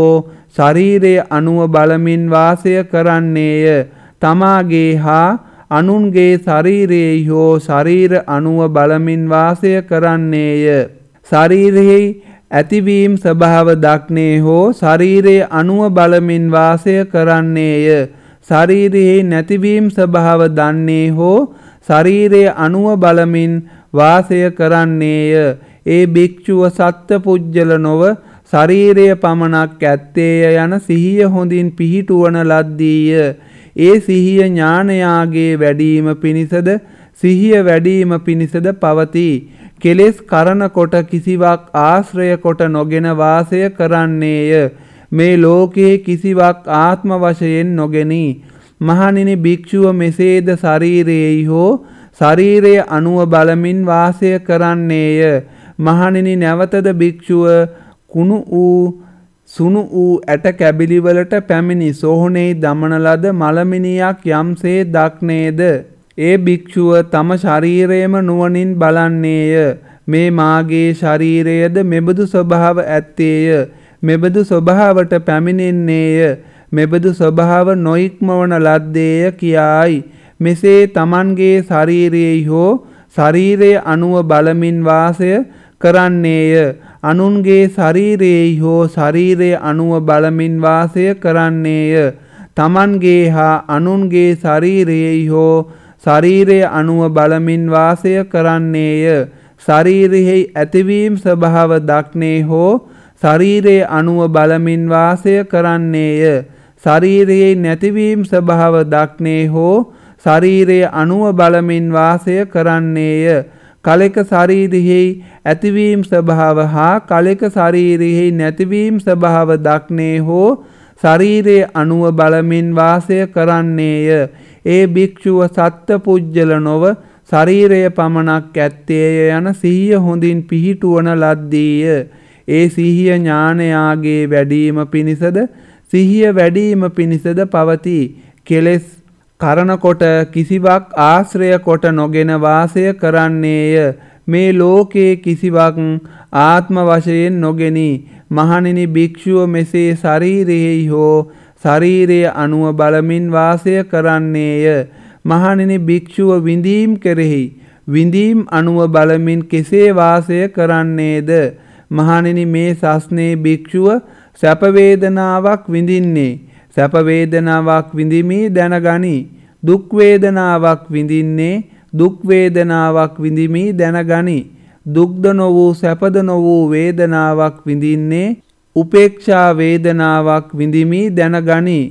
ශරීරයේ අණුව බලමින් වාසය කරන්නේය. තමාගේ හා අනුන්ගේ ශරීරයේ හෝ ශරීර අණුව බලමින් වාසය කරන්නේය. ශරීරයේ ඇතිවීම ස්වභාව දක්නේ හෝ ශරීරයේ අණුව බලමින් වාසය කරන්නේය. ශරීරයේ නැතිවීම ස්වභාව දන්නේ හෝ ශරීරයේ අණුව බලමින් වාසය කරන්නේය. ඒ භික්ෂුව සත්පුජ්‍යල නොව ශරීරය පමණක් ඇත්තේය යන සිහිය හොඳින් පිහිටුවන ලද්දීය. ඒ සිහිය ඥානයාගේ වැඩීම පිණිසද සිහිය වැඩීම පිණිසද පවතී. කෙලෙස් කරන කොට කිසිවක් ආශ්‍රය කොට නොගෙන වාසය කරන්නේය. මේ ලෝකයේ කිසිවක් ආත්ම වශයෙන් නොගෙනි. මහණෙනි භික්ෂුව මෙසේද ශරීරයෙහි හෝ ශරීරයේ අණුව බලමින් වාසය කරන්නේය. මහණෙනි නැවතද භික්ෂුව කුණු වූ සුණු වූ ඇට කැබිලිවලට පැමිණි සෝහනේ දමන ලද මලමිනියක් යම්සේ දක්නේද ඒ භික්ෂුව තම ශරීරයම නුවණින් බලන්නේය. මේ මාගේ ශරීරයද මෙබඳු ස්වභාව ඇත්තේය. මෙබඳු ස්වභාවට පැමිණෙන්නේය. මෙබඳු ස්වභාව නොඉක්මවන ලද්දේය කියායි. මෙසේ තමන්ගේ ශරීරයෙහි හෝ ශරීරයේ අණුව බලමින් වාසය කරන්නේය. අනුන්ගේ ශරීරයෙහි හෝ ශරීරයේ අණුව බලමින් වාසය කරන්නේය. තමන්ගේ හා අනුන්ගේ ශරීරයෙහි හෝ ශරීරයේ අණුව බලමින් වාසය කරන්නේය. ශරීරයෙහි ඇතිවීම ස්වභාව දක්නේ හෝ ශරීරයේ අණුව බලමින් වාසය කරන්නේය. ශරීරයේ නැතිවීම ස්වභාව දක්නේ හෝ ශරීරයේ අණුව බලමින් වාසය කරන්නේය. කලෙක ශරීරයෙහි ඇතිවීම ස්වභාව හා කලෙක ශරීරයෙහි නැතිවීම ස්වභාව දක්නේ හෝ ශරීරයේ අණුව බලමින් වාසය කරන්නේය. ඒ භික්ෂුව සත්පුජ්‍යල නොව ශරීරය පමණක් ඇත්තේය යන සිහිය හොඳින් පිහිටුවන ලද්දීය. ඒ සිහිය ඥානයාගේ වැඩීම පිණිසද සිහිය වැඩීම පිණිසද පවතී. කෙලෙස් කරන කොට කිසිවක් ආශ්‍රය කොට නොගෙන වාසය කරන්නේය. මේ ලෝකයේ කිසිවක් ආත්ම වශයෙන් නොගෙනි. මහණෙනි භික්ෂුව මෙසේ ශරීරයෙහි හෝ ශරීරයේ අණුව බලමින් වාසය කරන්නේය. මහණෙනි භික්ෂුව විඳීම් කෙරෙහි විඳීම් අණුව බලමින් කෙසේ වාසය කරන්නේද? මහණෙනි මේ සස්නේ භික්ෂුව සැප වේදනාවක් විඳින්නේ සැප වේදනාවක් විඳිමි දැනගනි. දුක් වේදනාවක් විඳින්නේ දුක් වේදනාවක් විඳිමි දැනගනි. දුක්ද නො වූ සැපද නො වූ වේදනාවක් විඳින්නේ උපේක්ෂා වේදනාවක් විඳිමි දැනගනි.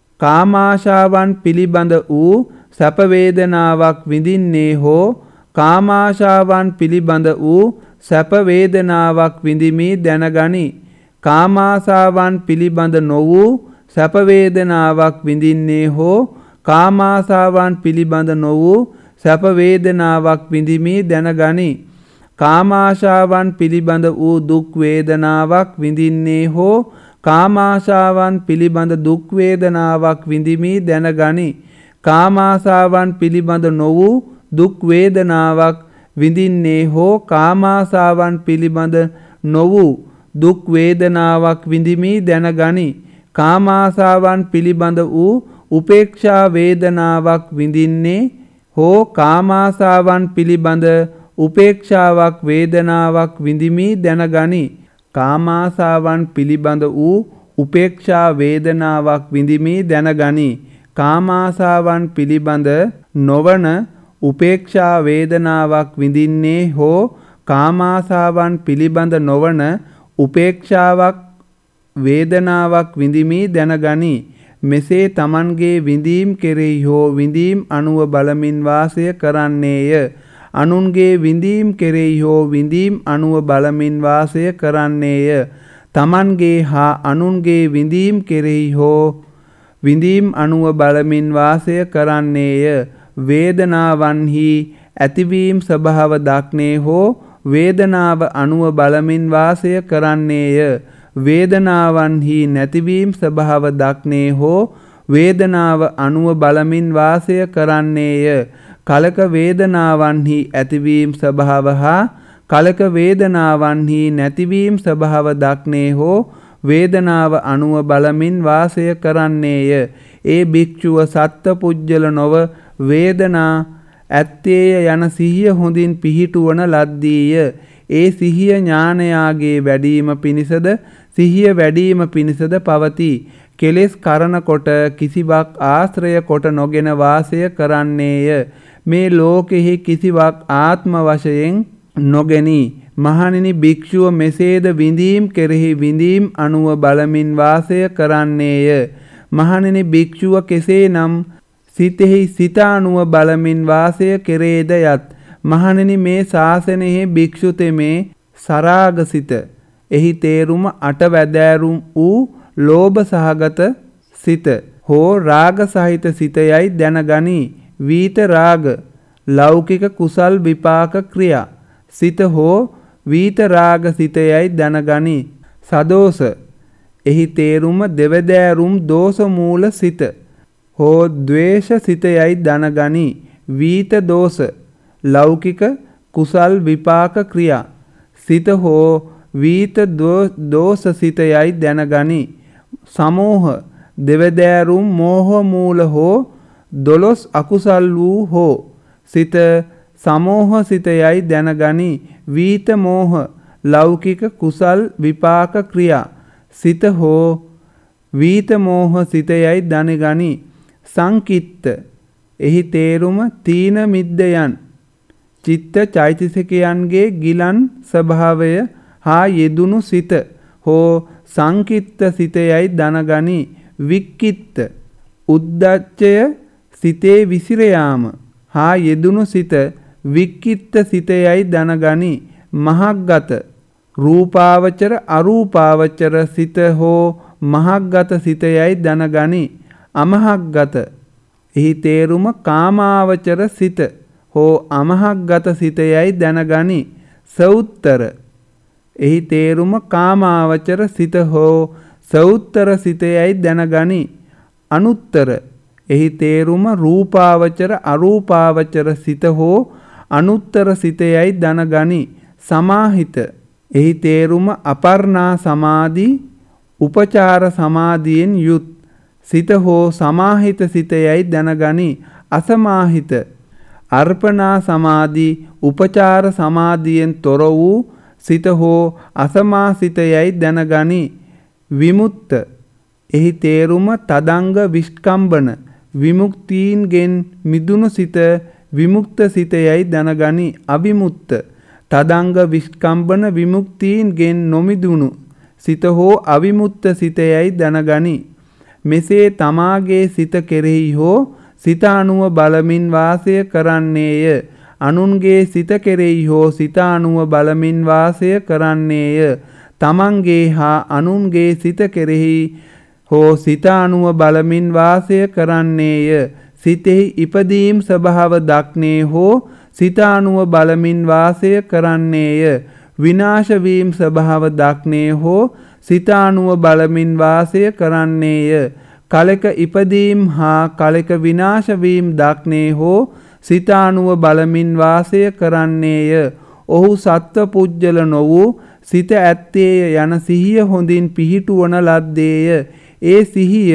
කාමාශාවන් පිළිබඳ වූ සැප වේදනාවක් විඳින්නේ හෝ කාමාශාවන් පිළිබඳ වූ සැප වේදනාවක් විඳිමි දැනගනි. කාමාශාවන් පිළිබඳ නො වූ සැප වේදනාවක් විඳින්නේ හෝ කාමාශාවන් පිළිබඳ නො වූ සැප වේදනාවක් විඳිමි දැනගනි. කාමාශාවන් පිළිබඳ වූ දුක් වේදනාවක් විඳින්නේ හෝ කාමාශාවන් පිළිබඳ දුක් වේදනාවක් විඳිමි දැනගනි. කාමාශාවන් පිළිබඳ නො වූ දුක් වේදනාවක් විඳින්නේ හෝ කාමාශාවන් පිළිබඳ නො වූ දුක් වේදනාවක් විඳිමි දැනගනි. කාමාශාවන් පිළිබඳ වූ උපේක්ෂා වේදනාවක් විඳින්නේ හෝ කාමාශාවන් පිළිබඳ උපේක්ෂාවක් වේදනාවක් විඳිමි දැනගනි. කාමාශාවන් පිළිබඳ වූ උපේක්ෂා වේදනාවක් විඳිමි දැනගනි. කාමාශාවන් පිළිබඳ නොවන උපේක්ෂා වේදනාවක් විඳින්නේ හෝ කාමාශාවන් පිළිබඳ නොවන උපේක්ෂාවක් වේදනාවක් විඳිමි දැනගනි. මෙසේ තමන්ගේ විඳීම් කෙරෙහි හෝ විඳීම් අණුව බලමින් වාසය කරන්නේය. අනුන්ගේ විඳීම් කෙරෙහි හෝ විඳීම් අණුව බලමින් වාසය කරන්නේය. තමන්ගේ හා අනුන්ගේ විඳීම් කෙරෙහි හෝ විඳීම් අණුව බලමින් වාසය කරන්නේය. වේදනාවන්හි ඇතිවීම ස්වභාව දක්නේ හෝ වේදනාව අණුව බලමින් වාසය කරන්නේය. වේදනාවන්හි නැතිවීම ස්වභාව දක්නේ හෝ වේදනාව අණුව බලමින් වාසය කරන්නේය. කලක වේදනාවන්හි ඇතිවීම ස්වභාව හා කලක වේදනාවන්හි නැතිවීම ස්වභාව දක්නේ හෝ වේදනාව අනුව බලමින් වාසය කරන්නේය. ඒ භික්ෂුව සත්පුජ්‍යල නොව වේදනා ඇත්තේය යන සිහිය හොඳින් පිහිටුවන ලද්දීය. ඒ සිහිය ඥානයාගේ වැඩීම පිණිසද සිහිය වැඩීම පිණිසද පවතී. කෙලෙස් කරන කොට කිසිවක් ආශ්‍රය කොට නොගෙන වාසය කරන්නේය. මේ ලෝකෙහි කිසිවක් ආත්ම වශයෙන් නොගැනී. මහණෙනි භික්ෂුව මෙසේද විඳීම් කෙරෙහි විඳීම් අනුව බලමින් වාසය කරන්නේය. මහණෙනි භික්ෂුව කෙසේනම් සිතෙහි සිත අනුව බලමින් වාසය කෙරේද යත්. මහණෙනි මේ ශාසනයෙහි භික්ෂු තෙමේ සරාගසිත. එහි තේරුම අටවැදෑරුම් වූ ලෝභ සහගත සිත හෝ රාග සහිත සිතයයි දැනගනී. වීත රාග ලෞකික කුසල් විපාක ක්‍රියා සිත හෝ වීත රාග සිතයයි දැනගනී. සදෝස එහි තේරුම දෙවදෑරුම් දෝෂ මූල සිත හෝ ද්වේෂ සිතයයි දැනගනී. වීත දෝෂ ලෞකික කුසල් විපාක ක්‍රියා සිත හෝ වීත දෝෂ සිතයයි දැනගනී. සමෝහ දෙවදෑරුම් මෝහ මූල හෝ 12 අකුසල් වූ හෝ සිත සමෝහ සිතයයි දැනගනී. වීත මෝහ ලෞකික කුසල් විපාක ක්‍රියා සිත හෝ වීත මෝහ සිතයයි දැනගනී. සංකිට්ත එහි තේරුම තීන මිද්දයන් චිත්ත චෛතසිකයන්ගේ ගිලන් ස්වභාවය හා යෙදුණු සිත හෝ සංකිට්ත සිතයයි දැනගනී. වික්කිත්ත උද්දච්චය සිතේ විසිර යාම හා යෙදුණු සිත වික්කිත්ත සිතයයි දැනගනී. මහග්ගත රූපාවචර අරූපාවචර සිත හෝ මහග්ගත සිතයයි දැනගනී. අමහග්ගත එහි තේරුම කාමාවචර සිත හෝ අමහග්ගත සිතයයි දැනගනී. සෞත්තර එහි තේරුම කාමාවචර සිත හෝ සෞත්තර සිතයයි දැනගනී. අනුත්තර එහි තේරුම රූපාවචර අරූපාවචර සිත හෝ අනුත්තර සිතයයි දැනගනී. සමාහිත එහි තේරුම අපර්ණා සමාධි උපචාර සමාධියෙන් යුත් සිත හෝ සමාහිත සිතයයි දැනගනී. අසමාහිත අර්පණා සමාධි උපචාර සමාධියෙන් තොර වූ සිත හෝ අසමාසිතයයි දැනගනී. විමුක්ත එහි තේරුම තදංග විස්කම්බන විමුක්තීන්ගෙන් මිදුණු සිත විමුක්ත සිතයයි දැනගනී. අවිමුක්ත තදංග විස්කම්බන විමුක්තීන්ගෙන් නොමිදුණු සිත හෝ අවිමුක්ත සිතයයි දැනගනී. මෙසේ තමාගේ සිත කෙරෙහි හෝ සිත අනුව බලමින් වාසය කරන්නේය. අනුන්ගේ සිත කෙරෙහි හෝ සිත අනුව බලමින් වාසය කරන්නේය. තමන්ගේ හා අනුන්ගේ සිත කෙරෙහි හෝ සිත අනුව බලමින් වාසය කරන්නේය. සිතෙහි ඉපදීම් ස්වභාව දක්නේ හෝ සිත අනුව බලමින් වාසය කරන්නේය. විනාශ වීම ස්වභාව දක්නේ හෝ සිත අනුව බලමින් වාසය කරන්නේය. කලක ඉපදීම් හා කලක විනාශ වීම දක්නේ හෝ සිත අනුව බලමින් වාසය කරන්නේය. ඔහු සත්ව පුජ්‍යල නො වූ සිත ඇත්තේය යන සිහිය හොඳින් පිහිටුවන ලද්දේය. ඒ සිහිය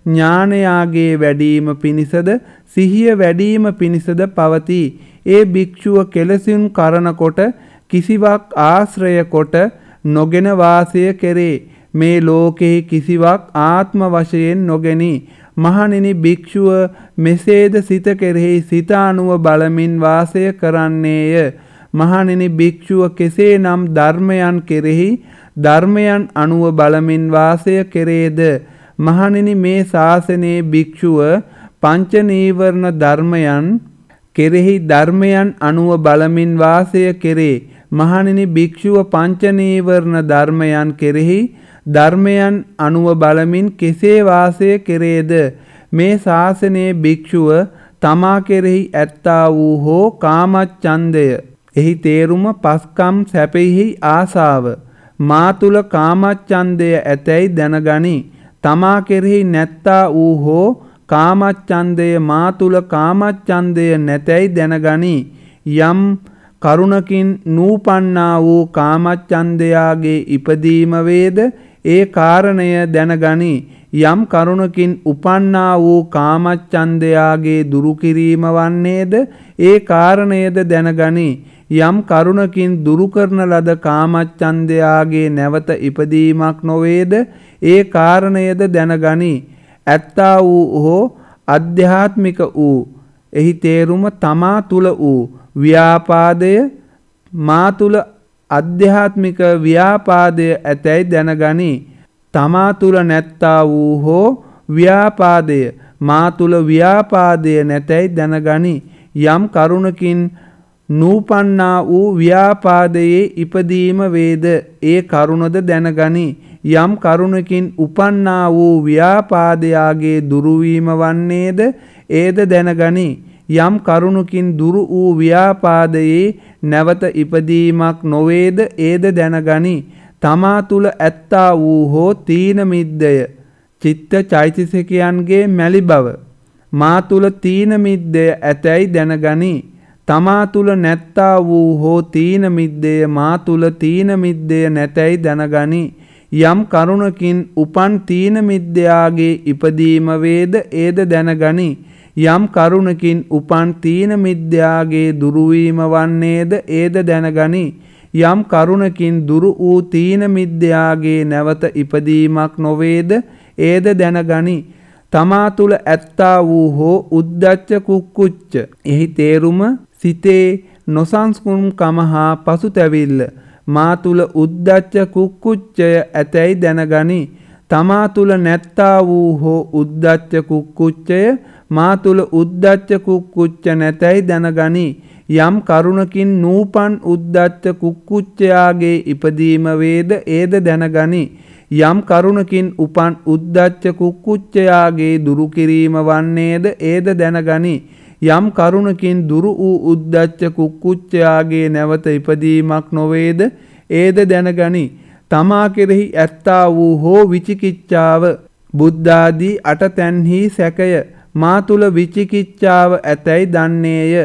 ඥානයාගේ වැඩීම පිණිසද සිහිය වැඩීම පිණිසද පවතී. ඒ භික්ෂුව කෙලසින් කරන කොට කිසිවක් ආශ්‍රය කොට නොගෙන වාසය කෙරේ. මේ ලෝකෙහි කිසිවක් ආත්ම වශයෙන් නොගැනී. මහණෙනි භික්ෂුව මෙසේද සිත කෙරෙහි සිත අනුව බලමින් වාසය කරන්නේය. මහණෙනි භික්ෂුව කෙසේනම් ධර්මයන් කෙරෙහි ධර්මයන් අනුව බලමින් වාසය කෙරේද. මහණෙනි මේ ශාසනයේ භික්ෂුව පංච නීවරණ ධර්මයන් කෙරෙහි ධර්මයන් අනුව බලමින් වාසය කෙරේ. මහණෙනි භික්ෂුව පංච නීවරණ ධර්මයන් කෙරෙහි ධර්මයන් අනුව බලමින් කෙසේ වාසය කෙරේද. මේ ශාසනයේ භික්ෂුව තමා කෙරෙහි ඇත්තා වූ හෝ කාමච්ඡන්දය එහි තේරුම පස්කම් සැපෙහි ආසාව මා තුල කාමච්ඡන්දය ඇතැයි දැනගනි. තමා කෙරෙහි නැත්තා වූ හෝ කාමච්ඡන්දය මා තුල කාමච්ඡන්දය නැතැයි දැනගනි. යම් කරුණකින් නූපන්නා වූ කාමච්ඡන්දයාගේ ඉපදීම වේද ඒ කාරණය දැනගනි. යම් කරුණකින් උපන්නා වූ කාමච්ඡන්දයාගේ දුරු කිරීම වන්නේද ඒ කාරණයද දැනගනි. යම් කරුණකින් දුරු කරන ලද කාමච්ඡන්දයාගේ නැවත ඉපදීමක් නොවේද ඒ කාරණයද දැනගනි. ඇත්තා වූ හෝ අධ්‍යාත්මික වූ එහි තේරුම තමා තුල වූ ව්‍යාපාදය මා තුල අධ්‍යාත්මික ව්‍යාපාදය ඇතැයි දැනගනි. තමා තුල නැත්තා වූ හෝ ව්‍යාපාදය මා තුල ව්‍යාපාදය නැතැයි දැනගනි. යම් කරුණකින් නූපන්නා වූ ව්‍යාපාදයේ ඉපදීම වේද ඒ කරුණද දැනගනි. යම් කරුණකින් උපන්නා වූ ව්‍යාපාදයාගේ දුරුවීම වන්නේද ඒද දැනගනි. යම් කරුණකින් දුරු වූ ව්‍යාපාදයේ නැවත ඉපදීමක් නොවේද ඒද දැනගනි. තමා තුල ඇත්තා වූ හෝ තීන මිද්දය චිත්ත චෛතසිකයන්ගේ මැලි බව මා තුල තීන මිද්දය ඇතැයි දැනගනි. තමා තුල නැත්තා වූ හෝ තීන මිද්දය මා තුල තීන මිද්දය නැතැයි දැනගනි. යම් කරුණකින් උපන් තීන මිද්දයාගේ ඉපදීම වේද ඒද දැනගනි. යම් කරුණකින් උපන් තීන මිද්දයාගේ දුරුවීම වන්නේද ඒද දැනගනි. යම් කරුණකින් දුරු වූ තීන මිද්දයාගේ නැවත ඉපදීමක් නොවේද ඒද දැනගනි. තමා තුල ඇත්තා වූ හෝ උද්ධච්ච කුක්කුච්ච එහි තේරුම සිතේ නොසන්සුන්කම හා පසුතැවිල්ල මා තුල උද්ධච්ච කුක්කුච්චය ඇතැයි දැනගනි. තමා තුල නැත්තා වූ හෝ උද්ධච්ච කුක්කුච්චය මා තුල උද්ධච්ච කුක්කුච්ච නැතැයි දැනගනි. යම් කරුණකින් නූපන් උද්ධච්ච කුක්කුච්චයාගේ ඉපදීම වේද ඒද දැනගනි. යම් කරුණකින් උපන් උද්ධච්ච කුක්කුච්චයාගේ දුරු කිරීම වන්නේද ඒද දැනගනි. යම් කරුණකින් දුරු වූ උද්ධච්ච කුක්කුච්චයාගේ නැවත ඉපදීමක් නොවේද ඒද දැනගනි. තමා කෙරෙහි ඇත්තා වූ හෝ විචිකිච්ඡාව බුද්ධාදී අටතැන්හි සැකය මා තුල විචිකිච්ඡාව ඇතැයි දන්නේය.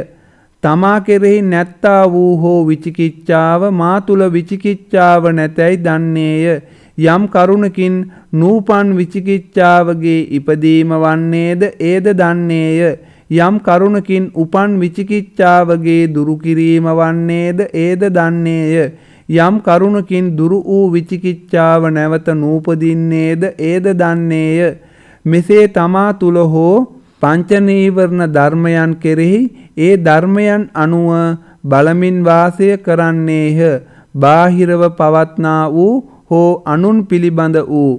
තමා කෙරෙහි නැත්තා වූ හෝ විචිකිච්ඡාව මා තුල විචිකිච්ඡාව නැතැයි දන්නේය. යම් කරුණකින් නූපන් විචිකිච්ඡාවගේ ඉපදීම වන්නේද ඒද දන්නේය. යම් කරුණකින් උපන් විචිකිච්ඡාවගේ දුරු කිරීම වන්නේද ඒද දන්නේය. යම් කරුණකින් දුරු වූ විචිකිච්ඡාව නැවත නූපදින්නේද ඒද දන්නේය. මෙසේ තමා තුල හෝ පංච නීවරණ ධර්මයන් කෙරෙහි ඒ ධර්මයන් අනුව බලමින් වාසය කරන්නේහ. බාහිරව පවත්නා වූ හෝ අනුන් පිළිබඳ වූ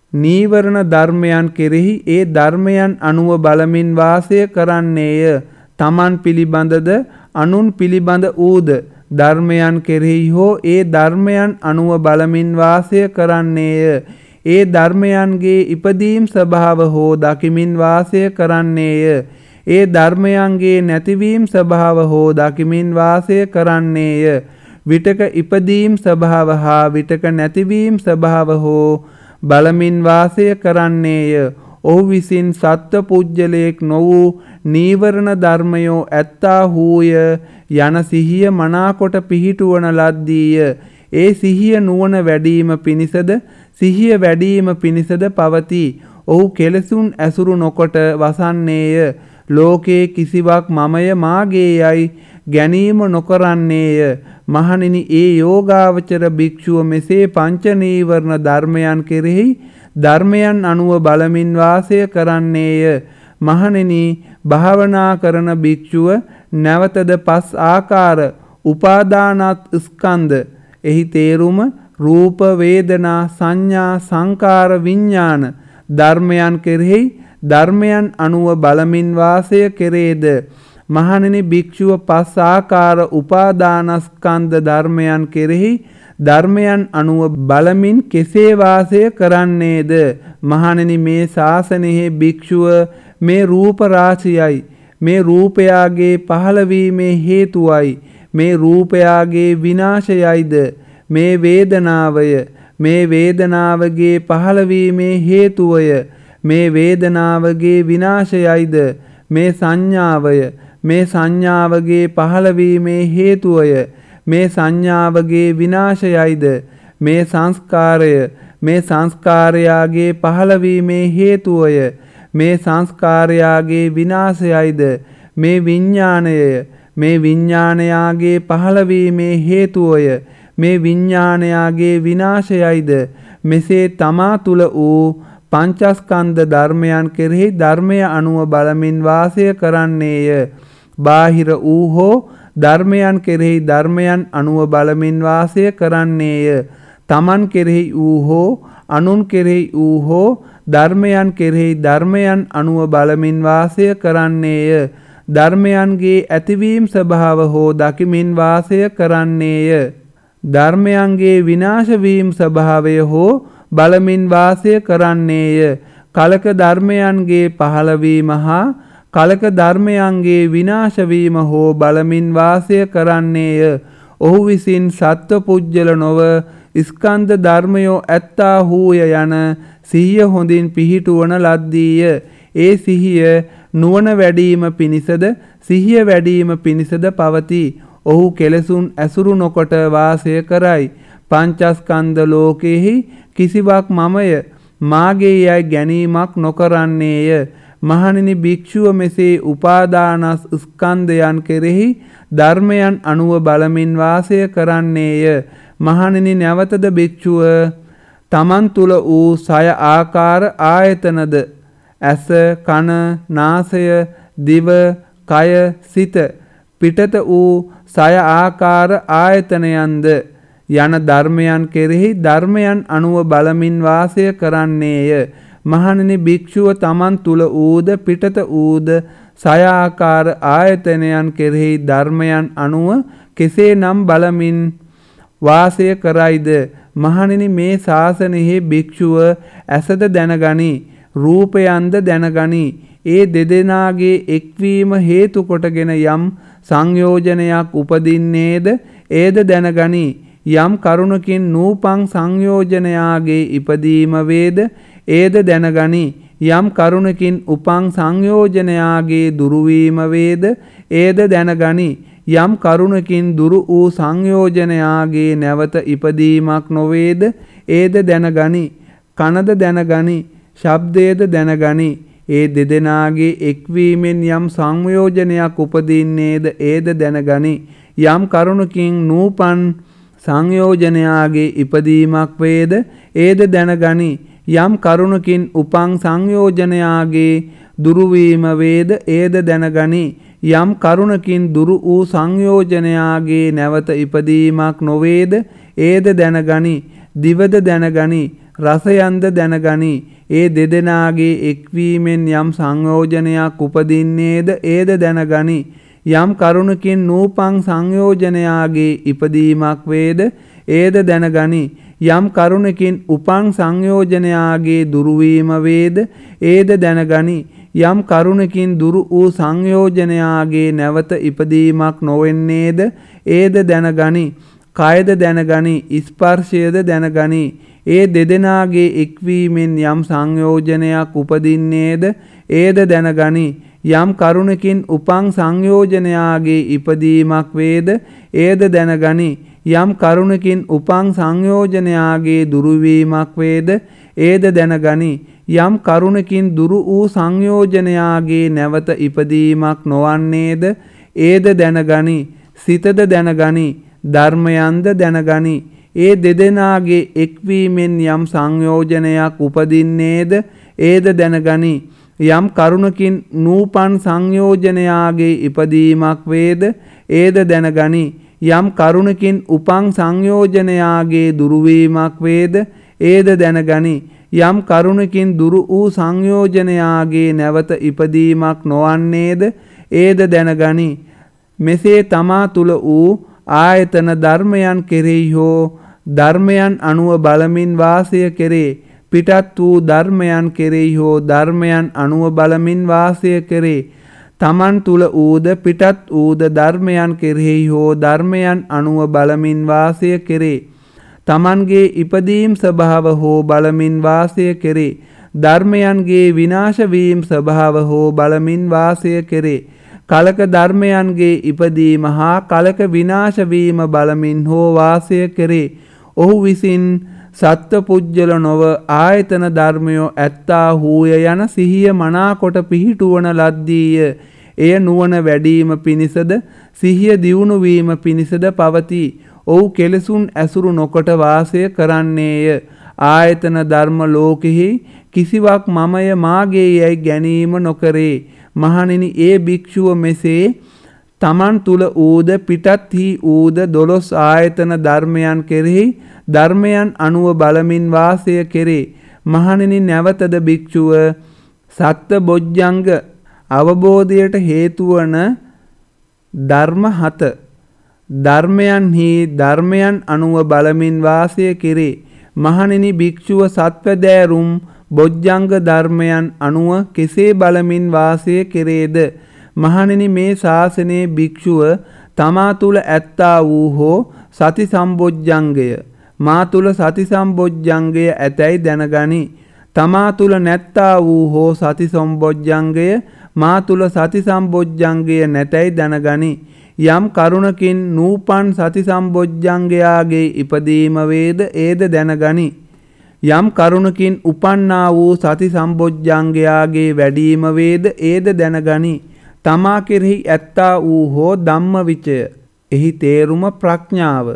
නීවරණ ධර්මයන් කෙරෙහි ඒ ධර්මයන් අනුව බලමින් වාසය කරන්නේය. තමන් පිළිබඳද අනුන් පිළිබඳ වූද ධර්මයන් කෙරෙහි හෝ ඒ ධර්මයන් අනුව බලමින් වාසය කරන්නේය. ඒ ධර්මයන්ගේ ඉපදීම් ස්වභාව හෝ දකිමින් වාසය කරන්නේය. ඒ ධර්මයන්ගේ නැතිවීම ස්වභාව හෝ දකිමින් වාසය කරන්නේය. විටක ඉපදීම් ස්වභාව හා විටක නැතිවීම ස්වභාව හෝ බලමින් වාසය කරන්නේය. ඔහු විසින් සත්ව පුජ්‍යලයක් නො වූ නීවරණ ධර්මයෝ ඇත්තාහුය යන සිහිය මනාකොට පිහිටුවන ලද්දීය. ඒ සිහිය නුවණ වැඩිම පිණිසද සිහිය වැඩිම පිණිසද පවතී. ඔහු කෙලෙසුන් ඇසුරු නොකොට වසන්නේය. ලෝකේ කිසිවක් මමය මාගේයයි ගැනීම නොකරන්නේය. මහණෙනි, ඒ යෝගාවචර භික්ෂුව මෙසේ පංච නීවරණ ධර්මයන් කෙරෙහි ධර්මයන් අනුව බලමින් වාසය කරන්නේය. මහණෙනි, භාවනා කරන භික්ෂුව නැවතද පස් ආකාර උපාදානත් ස්කන්ධ එහි තේරුම රූප වේදනා සංඥා සංකාර විඥාන ධර්මයන් කෙරෙහි ධර්මයන් අනුව බලමින් වාසය කෙරේද. මහණෙනි, භික්ෂුව පස් ආකාර උපාදානස්කන්ධ ධර්මයන් කෙරෙහි ධර්මයන් අනුව බලමින් කෙසේ වාසය කරන්නේද? මහණෙනි, මේ ශාසනයේ භික්ෂුව මේ රූප රාශියයි. මේ රූපයාගේ පහළවීමේ හේතුවයි. මේ රූපයාගේ විනාශයයිද? මේ වේදනාවය. මේ වේදනාවගේ පහළවීමේ හේතුවය. මේ වේදනාවගේ විනාශයයිද? මේ සංඥාවය. මේ සංඥාවගේ පහළවීමේ හේතුවය. මේ සංඥාවගේ විනාශයයිද? මේ සංස්කාරය. මේ සංස්කාරයාගේ පහළවීමේ හේතුවය. මේ සංස්කාරයාගේ විනාශයයිද මේ විඥාණය. මේ විඥානයාගේ පහළවීමේ හේතුවය. මේ විඥානයාගේ විනාශයයිද මෙසේ තමා තුල වූ පංචස්කන්ධ ධර්මයන් කෙරෙහි ධර්මය අනුව බලමින් වාසය කරන්නේය. බාහිර වූ හෝ ධර්මයන් කෙරෙහි ධර්මයන් අනුව බලමින් වාසය කරන්නේය. තමන් කෙරෙහි වූ හෝ අනුන් කෙරෙහි වූ හෝ ධර්මයන් කෙරෙහි ධර්මයන් අනුව බලමින් වාසය කරන්නේය. ධර්මයන්ගේ ඇතිවීම ස්වභාව හෝ දකිමින් වාසය කරන්නේය. ධර්මයන්ගේ විනාශ වීම ස්වභාවය හෝ බලමින් වාසය කරන්නේය. කලක ධර්මයන්ගේ පහළවීම හා කලක ධර්මයන්ගේ විනාශ වීම හෝ බලමින් වාසය කරන්නේය. ඔහු විසින් සත්ව පුජ්‍යල නොව ස්කන්ධ ධර්මයෝ ඇත්තාහුය යන සිහිය හොඳින් පිහිටුවන ලද්දීය. ඒ සිහිය නුවණ වැඩිම පිණිසද සිහිය වැඩිම පිණිසද පවතී. ඔහු කෙලෙසුන් ඇසුරු නොකොට වාසය කරයි. පංචස්කන්ධ ලෝකෙහි කිසිවක් මමය මාගේ යයි ගැනීමක් නොකරන්නේය. මහණෙනි භික්ෂුව මෙසේ උපාදානස් ස්කන්ධයන් කෙරෙහි ධර්මයන් අනුව බලමින් වාසය කරන්නේය. මහණෙනි නැවතද භික්ෂුව තමන් තුල වූ සය ආකාර ආයතනද ඇස කන නාසය දිව කය සිත පිටත වූ සය ආකාර ආයතනයන්ද යන ධර්මයන් කෙරෙහි ධර්මයන් අනුව බලමින් වාසය කරන්නේය. මහණෙනි භික්ෂුව තමන් තුල ඌද පිටත ඌද සය ආකාර ආයතනයන් කෙරෙහි ධර්මයන් අනුව කෙසේනම් බලමින් වාසය කරයිද? මහණෙනි මේ ශාසනයෙහි භික්ෂුව ඇසද දැනගනි රූපයන්ද දැනගනි. ඒ දෙදෙනාගේ එක්වීම හේතු කොටගෙන යම් සංයෝජනයක් උපදින්නේද ඒද දැනගනි. යම් කරුණකින් නූපං සංයෝජනයාගේ ඉපදීම වේද ඒද දැනගනි. යම් කරුණකින් උපං සංයෝජනයාගේ දුරුවීම වේද ඒද දැනගනි. යම් කරුණකින් දුරු වූ සංයෝජනයාගේ නැවත ඉපදීමක් නොවේද ඒද දැනගනි. කනද දැනගනි ශබ්දයේද දැනගනි. ඒ දෙදෙනාගේ එක්වීමෙන් යම් සංයෝජනයක් උපදින්නේද ඒද දැනගනි. යම් කරුණකින් නූපන් සංයෝජනයාගේ ඉපදීමක් වේද ඒද දැනගනි. යම් කරුණකින් උපං සංයෝජනයාගේ දුරුවීම වේද ඒද දැනගනි. යම් කරුණකින් දුරු වූ සංයෝජනයාගේ නැවත ඉපදීමක් නොවේද ඒද දැනගනි. දිවද දැනගනි රසයන්ද දැනගනි. ඒ දෙදෙනාගේ එක්වීමෙන් යම් සංයෝජනයක් උපදින්නේද ඒද දැනගනි. යම් කරුණකින් නූපං සංයෝජනයාගේ ඉපදීමක් වේද ඒද දැනගනි. යම් කරුණකින් උපං සංයෝජනයාගේ දුරුවීම වේද ඒද දැනගනි. යම් කරුණකින් දුරු වූ සංයෝජනයාගේ නැවත ඉපදීමක් නොවෙන්නේද ඒද දැනගනි. කයද දැනගනි ස්පර්ශයද දැනගනි. ඒ දෙදෙනාගේ එක්වීමෙන් යම් සංයෝජනයක් උපදින්නේද ඒද දැනගනි. යම් කරුණකින් උපං සංයෝජනයාගේ ඉපදීමක් වේද ඒද දැනගනි. යම් කරුණකින් උපං සංයෝජනයාගේ දුරුවීමක් වේද ඒද දැනගනි. යම් කරුණකින් දුරු වූ සංයෝජනයාගේ නැවත ඉපදීමක් නොවන්නේද ඒද දැනගනි. සිතද දැනගනි ධර්මයන්ද දැනගනි. ඒ දෙදෙනාගේ එක්වීමෙන් යම් සංයෝජනයක් උපදින්නේද ඒද දැනගනි. යම් කරුණකින් නූපන් සංයෝජනයාගේ ඉපදීමක් වේද ඒද දැනගනි. යම් කරුණකින් උපං සංයෝජනයාගේ දුරුවීමක් වේද ඒද දැනගනි. යම් කරුණකින් දුරු වූ සංයෝජනයාගේ නැවත ඉපදීමක් නොවන්නේද ඒද දැනගනි. මෙසේ තමා තුල වූ ආයතන ධර්මයන් කෙරෙහි හෝ ධර්මයන් අනුව බලමින් වාසය කෙරේ. පිටත් වූ ධර්මයන් කෙරෙහි හෝ ධර්මයන් අනුව බලමින් වාසය කෙරේ. තමන් තුල ඌද පිටත් ඌද ධර්මයන් කෙරෙහි හෝ ධර්මයන් අනුව බලමින් වාසය කෙරේ. තමන්ගේ ඉපදීම් ස්වභාව හෝ බලමින් වාසය කෙරේ. ධර්මයන්ගේ විනාශ වීම ස්වභාව හෝ බලමින් වාසය කෙරේ. කලක ධර්මයන්ගේ ඉපදීම හා කලක විනාශ වීම බලමින් හෝ වාසය කෙරේ. ඔහු විසින් සත්ව පුජ්‍යල නොව ආයතන ධර්මයෝ ඇත්තා හූය යන සිහිය මනාකොට පිහිටුවන ලද්දීය. එය නුවණ වැඩිම පිණිසද සිහිය දියුණු වීම පිණිසද පවතී. ඔහු කෙලෙසුන් ඇසුරු නොකොට වාසය කරන්නේය. ආයතන ධර්ම ලෝකෙහි කිසිවක් මමය මාගේ යයි ගැනීම නොකරේ. මහණෙනි, ඒ භික්ෂුව මෙසේ තමන් තුල ඌද පිටත් හි ඌද 12 ආයතන ධර්මයන් කෙරෙහි ධර්මයන් අනුව බලමින් වාසය කෙරේ. මහණෙනි, නැවතද භික්ෂුව සත්ත්ව බොජ්ජංග අවබෝධයට හේතු වන ධර්ම 7 ධර්මයන්හි ධර්මයන් අනුව බලමින් වාසය කෙරේ. මහණෙනි, භික්ෂුව සත්වදෑරුම් බොජ්ජංග ධර්මයන් අනුව කෙසේ බලමින් වාසය කෙරේද? මහණෙනි, මේ ශාසනයේ භික්ෂුව තමා තුල ඇත්තා වූ හෝ සති සම්බොජ්ජංගය මා තුල සති සම්බොජ්ජංගය ඇතැයි දැනගනි. තමා තුල නැත්තා වූ හෝ සති සම්බොජ්ජංගය මා තුල සති සම්බොජ්ජංගය නැතැයි දැනගනි. යම් කරුණකින් නූපන් සති සම්බොජ්ජංගයාගේ ඉපදීම වේද ඒද දැනගනි. යම් කරුණකින් උපන්නා වූ සති සම්බොජ්ජංගයාගේ වැඩීම වේද ඒද දැනගනි. තමා කෙරෙහි ඇත්තා වූ හෝ ධම්ම විචය එහි තේරුම ප්‍රඥාව.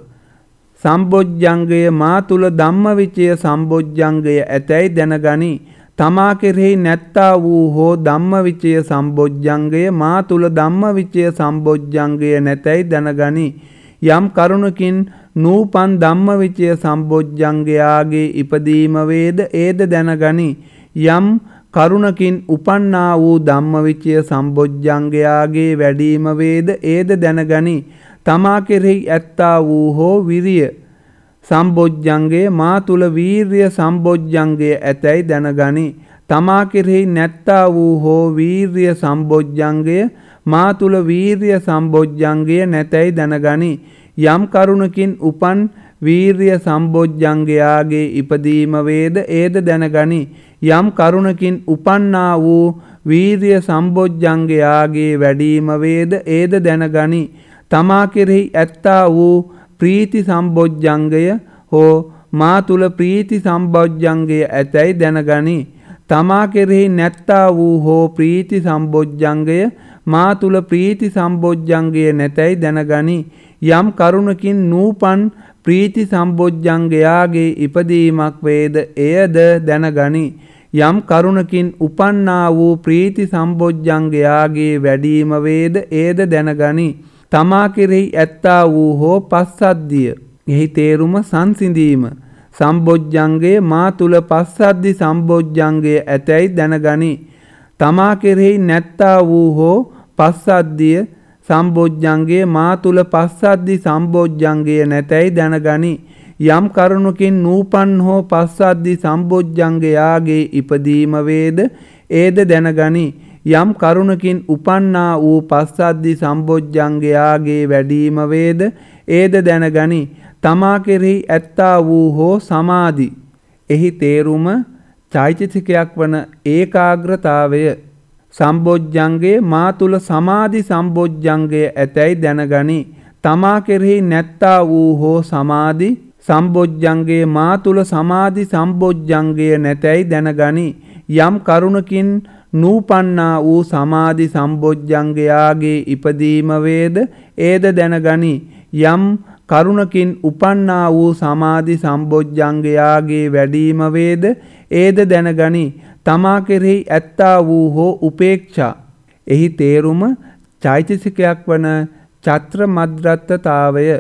සම්බොජ්ජංගය මා තුල ධම්ම විචය සම්බොජ්ජංගය ඇතැයි දැනගනි. තමා කෙරෙහි නැත්තා වූ හෝ ධම්ම විචය සම්බොජ්ජංගය මා තුල ධම්ම විචය සම්බොජ්ජංගය නැතැයි දැනගනි. යම් කරුණකින් නූපන් ධම්ම විචය සම්බොජ්ජංගයාගේ ඉපදීම වේද ඒද දැනගනි. යම් කරුණකින් උපන්නා වූ ධම්ම විචය සම්බොජ්ජංගයාගේ වැඩීම වේද ඒද දැනගනි. තමා කෙරෙහි ඇත්තා වූ හෝ විරිය සම්බොජ්ජංගය මා තුල වීර්ය සම්බොජ්ජංගය ඇතැයි දැනගනි. තමා කෙරෙහි නැත්තා වූ හෝ වීර්ය සම්බොජ්ජංගය මා තුල වීර්ය සම්බොජ්ජංගය නැතැයි දැනගනි. යම් කරුණකින් උපන් වීර්ය සම්බොජ්ජංගයාගේ ඉපදීම වේද ඒද දැනගනි. යම් කරුණකින් උපන්නා වූ වීර්ය සම්බොජ්ජංගයාගේ වැඩීම වේද ඒද දැනගනි. තමා කෙරෙහි ඇත්තා වූ ප්‍රීති සම්බොජ්ජංගය හෝ මා තුල ප්‍රීති සම්බොජ්ජංගය ඇතැයි දැනගනි. තමා කෙරෙහි නැත්තා වූ හෝ ප්‍රීති සම්බොජ්ජංගය මා තුල ප්‍රීති සම්බොජ්ජංගය නැතැයි දැනගනි. යම් කරුණකින් නූපන් ප්‍රීති සම්බොජ්ජංගයාගේ ඉපදීමක් වේද එයද දැනගනි. යම් කරුණකින් උපන්නා වූ ප්‍රීති සම්බොජ්ජංගයාගේ වැඩීම වේද ඒද දැනගනි. තමා කෙරෙහි ඇත්තා වූ හෝ පස්සද්ධිය එහි තේරුම සංසිඳීම සම්බොජ්ජංගය මා තුල පස්සද්ධි සම්බොජ්ජංගය ඇතැයි දැනගනි. තමා කෙරෙහි නැත්තා වූ හෝ පස්සද්ධිය සම්බොජ්ජංගය මා තුල පස්සද්ධි සම්බොජ්ජංගය නැතැයි දැනගනි. යම් කරුණකින් නූපන් හෝ පස්සද්ධි සම්බොජ්ජංගයාගේ ඉපදීම වේද ඒද දැනගනි. යම් කරුණකින් උපන්නා වූ පස්සද්ධි සම්බොජ්ජංගයාගේ වැඩීම වේද ඒද දැනගනි. තමා කෙරෙහි ඇත්තා වූ හෝ සමාධි එහි තේරුම චෛතසිකයක් වන ඒකාග්‍රතාවය. සම්බොජ්ජංගය මා තුල සමාධි සම්බොජ්ජංගය ඇතැයි දැනගනි. තමා කෙරෙහි නැත්තා වූ හෝ සමාධි සම්බොජ්ජංගය මා තුල සමාධි සම්බොජ්ජංගය නැතැයි දැනගනි. යම් කරුණකින් නූපන්නා වූ සමාධි සම්බොජ්ජංගයාගේ ඉපදීම වේද ඒද දැනගනි. යම් කරුණකින් උපන්නා වූ සමාධි සම්බොජ්ජංගයාගේ වැඩීම වේද ඒද දැනගනි. තමා කෙරෙහි ඇත්තා වූ හෝ උපේක්ෂා එහි තේරුම චෛතසිකයක් වන චත්‍ර මද්රත්තතාවය.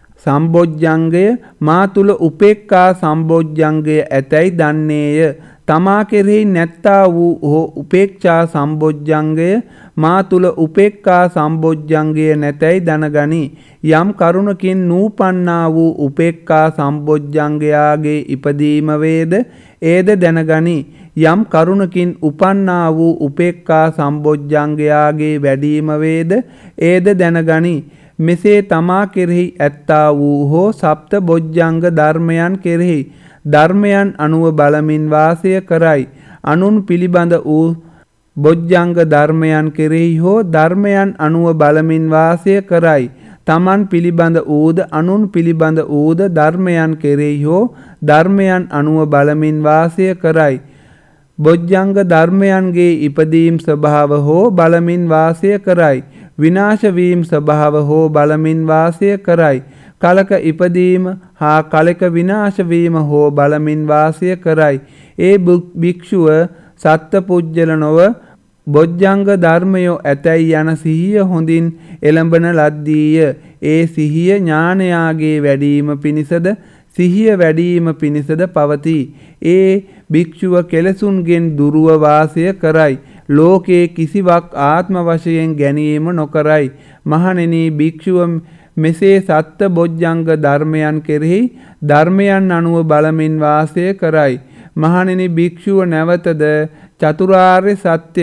සම්බොජ්ජංගය මා තුල උපේක්ඛා සම්බොජ්ජංගය ඇතැයි දන්නේය. තමා කෙරෙහි නැත්තා වූ හෝ උපේක්ෂා සම්බොජ්ජංගය මා තුල උපේක්ඛා සම්බොජ්ජංගය නැතැයි දැනගනි. යම් කරුණකින් නූපන්නා වූ උපේක්ඛා සම්බොජ්ජංගයාගේ ඉපදීම වේද ඒද දැනගනි. යම් කරුණකින් උපන්නා වූ උපේක්ඛා සම්බොජ්ජංගයාගේ වැඩීම වේද ඒද දැනගනි. මෙසේ තමා කෙරෙහි ඇත්තා වූ හෝ සප්ත බොජ්ජංග ධර්මයන් කෙරෙහි ධර්මයන් අනුව බලමින් වාසය කරයි. අනුන් පිළිබඳ වූ බොජ්ජංග ධර්මයන් කෙරෙහි හෝ ධර්මයන් අනුව බලමින් වාසය කරයි. තමන් පිළිබඳ ඌද අනුන් පිළිබඳ ඌද ධර්මයන් කෙරෙහි හෝ ධර්මයන් අනුව බලමින් වාසය කරයි. බොජ්ජංග ධර්මයන්ගේ ඉපදීම් ස්වභාව හෝ බලමින් වාසය කරයි. විනාශ වීම ස්වභාව හෝ බලමින් වාසය කරයි. කලක ඉපදීම හා කලක විනාශ වීම හෝ බලමින් වාසය කරයි. ඒ භික්ෂුව සත්පුජ්‍යල නොව බොජ්ජංග ධර්මයෝ ඇතැයි යන සිහිය හොඳින් එළඹන ලද්දීය. ඒ සිහිය ඥානයාගේ වැඩීම පිණිසද සිහිය වැඩීම පිණිසද පවතී. ඒ භික්ෂුව කෙලසුන්ගෙන් දුරුව වාසය කරයි. ලෝකයේ කිසිවක් ආත්ම වශයෙන් ගැනීම නොකරයි. මහණෙනි භික්ෂුව මෙසේ සත්ත බොජ්ජංග ධර්මයන් කෙරෙහි ධර්මයන් අනුව බලමින් වාසය කරයි. මහණෙනි භික්ෂුව නැවතද චතුරාර්ය සත්‍ය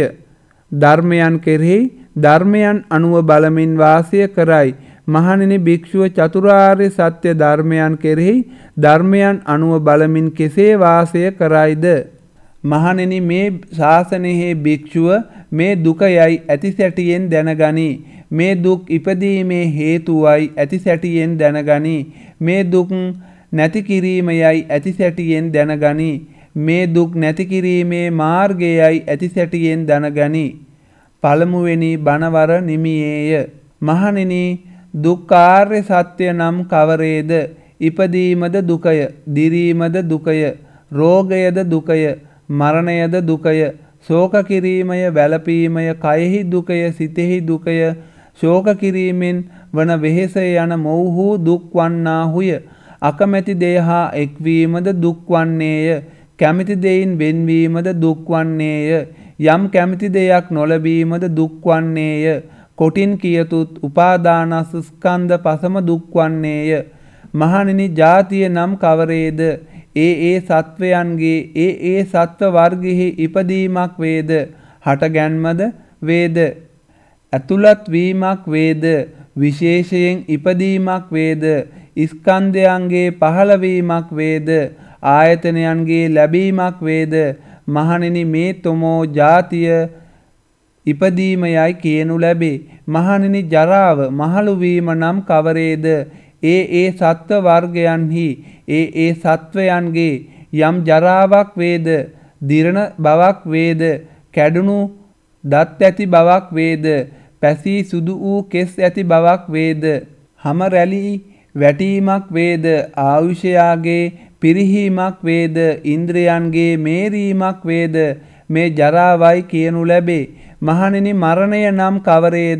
ධර්මයන් කෙරෙහි ධර්මයන් අනුව බලමින් වාසය කරයි. මහණෙනි භික්ෂුව චතුරාර්ය සත්‍ය ධර්මයන් කෙරෙහි ධර්මයන් අනුව බලමින් කෙසේ වාසය කරයිද? මහණෙනි මේ ශාසනයෙහි භික්ෂුව මේ දුකයයි ඇති සැටියෙන් දැනගනි. මේ දුක් ඉපදීමේ හේතුවයි ඇති සැටියෙන් දැනගනි. මේ දුක් නැති කිරීමයයි ඇති සැටියෙන් දැනගනි. මේ දුක් නැති කිරීමේ මාර්ගයයි ඇති සැටියෙන් දැනගනි. පළමුවෙනි බණවර නිමියේය. මහණෙනි දුක්ඛාර්ය සත්‍ය නම් කවරේද? ඉපදීමද දුකය, දිරීමද දුකය, රෝගයද දුකය, මරණයද දුකය, ශෝක කිරීමය, වැළපීමය, කයෙහි දුකය, සිතෙහි දුකය, ශෝක කිරීමෙන් වන වෙහෙස යන මොව්හු දුක් වන්නාහුය. අකමැති දේ හා එක්වීමද දුක් වන්නේය. කැමති දෙයින් වෙන්වීමද දුක් වන්නේය. යම් කැමති දෙයක් නොලැබීමද දුක් වන්නේය. කොටින් කියතුත් උපාදානස්කන්ධ පසම දුක් වන්නේය. මහණෙනි ජාතිය නම් කවරේද? ඒ සත්වයන්ගේ ඒ සත්ව වර්ගෙහි ඉපදීමක් වේද? හටගැන්මද වේද? ඇතුළත් වීමක් වේද? විශේෂයෙන් ඉපදීමක් වේද? ස්කන්ධයන්ගේ පහළවීමක් වේද? ආයතනයන්ගේ ලැබීමක් වේද? මහණෙනි මේ තොමෝ ජාතිය ඉපදීමයයි කියනු ලැබේ. මහණෙනි ජරාව මහලු වීම නම් කවරේද? ඒ සත්ව වර්ගයන්හි ඒ සත්වයන්ගේ යම් ජරාවක් වේද? දිරණ බවක් වේද? කැඩුණු දත් ඇති බවක් වේද? පැසී සුදු වූ කෙස් ඇති බවක් වේද? හම රැලි වැටීමක් වේද? ආයුෂයාගේ පිරිහීමක් වේද? ඉන්ද්‍රයන්ගේ මේරීමක් වේද? මේ ජරාවයි කියනු ලැබේ. මහණෙනි මරණය නම් කවරේද?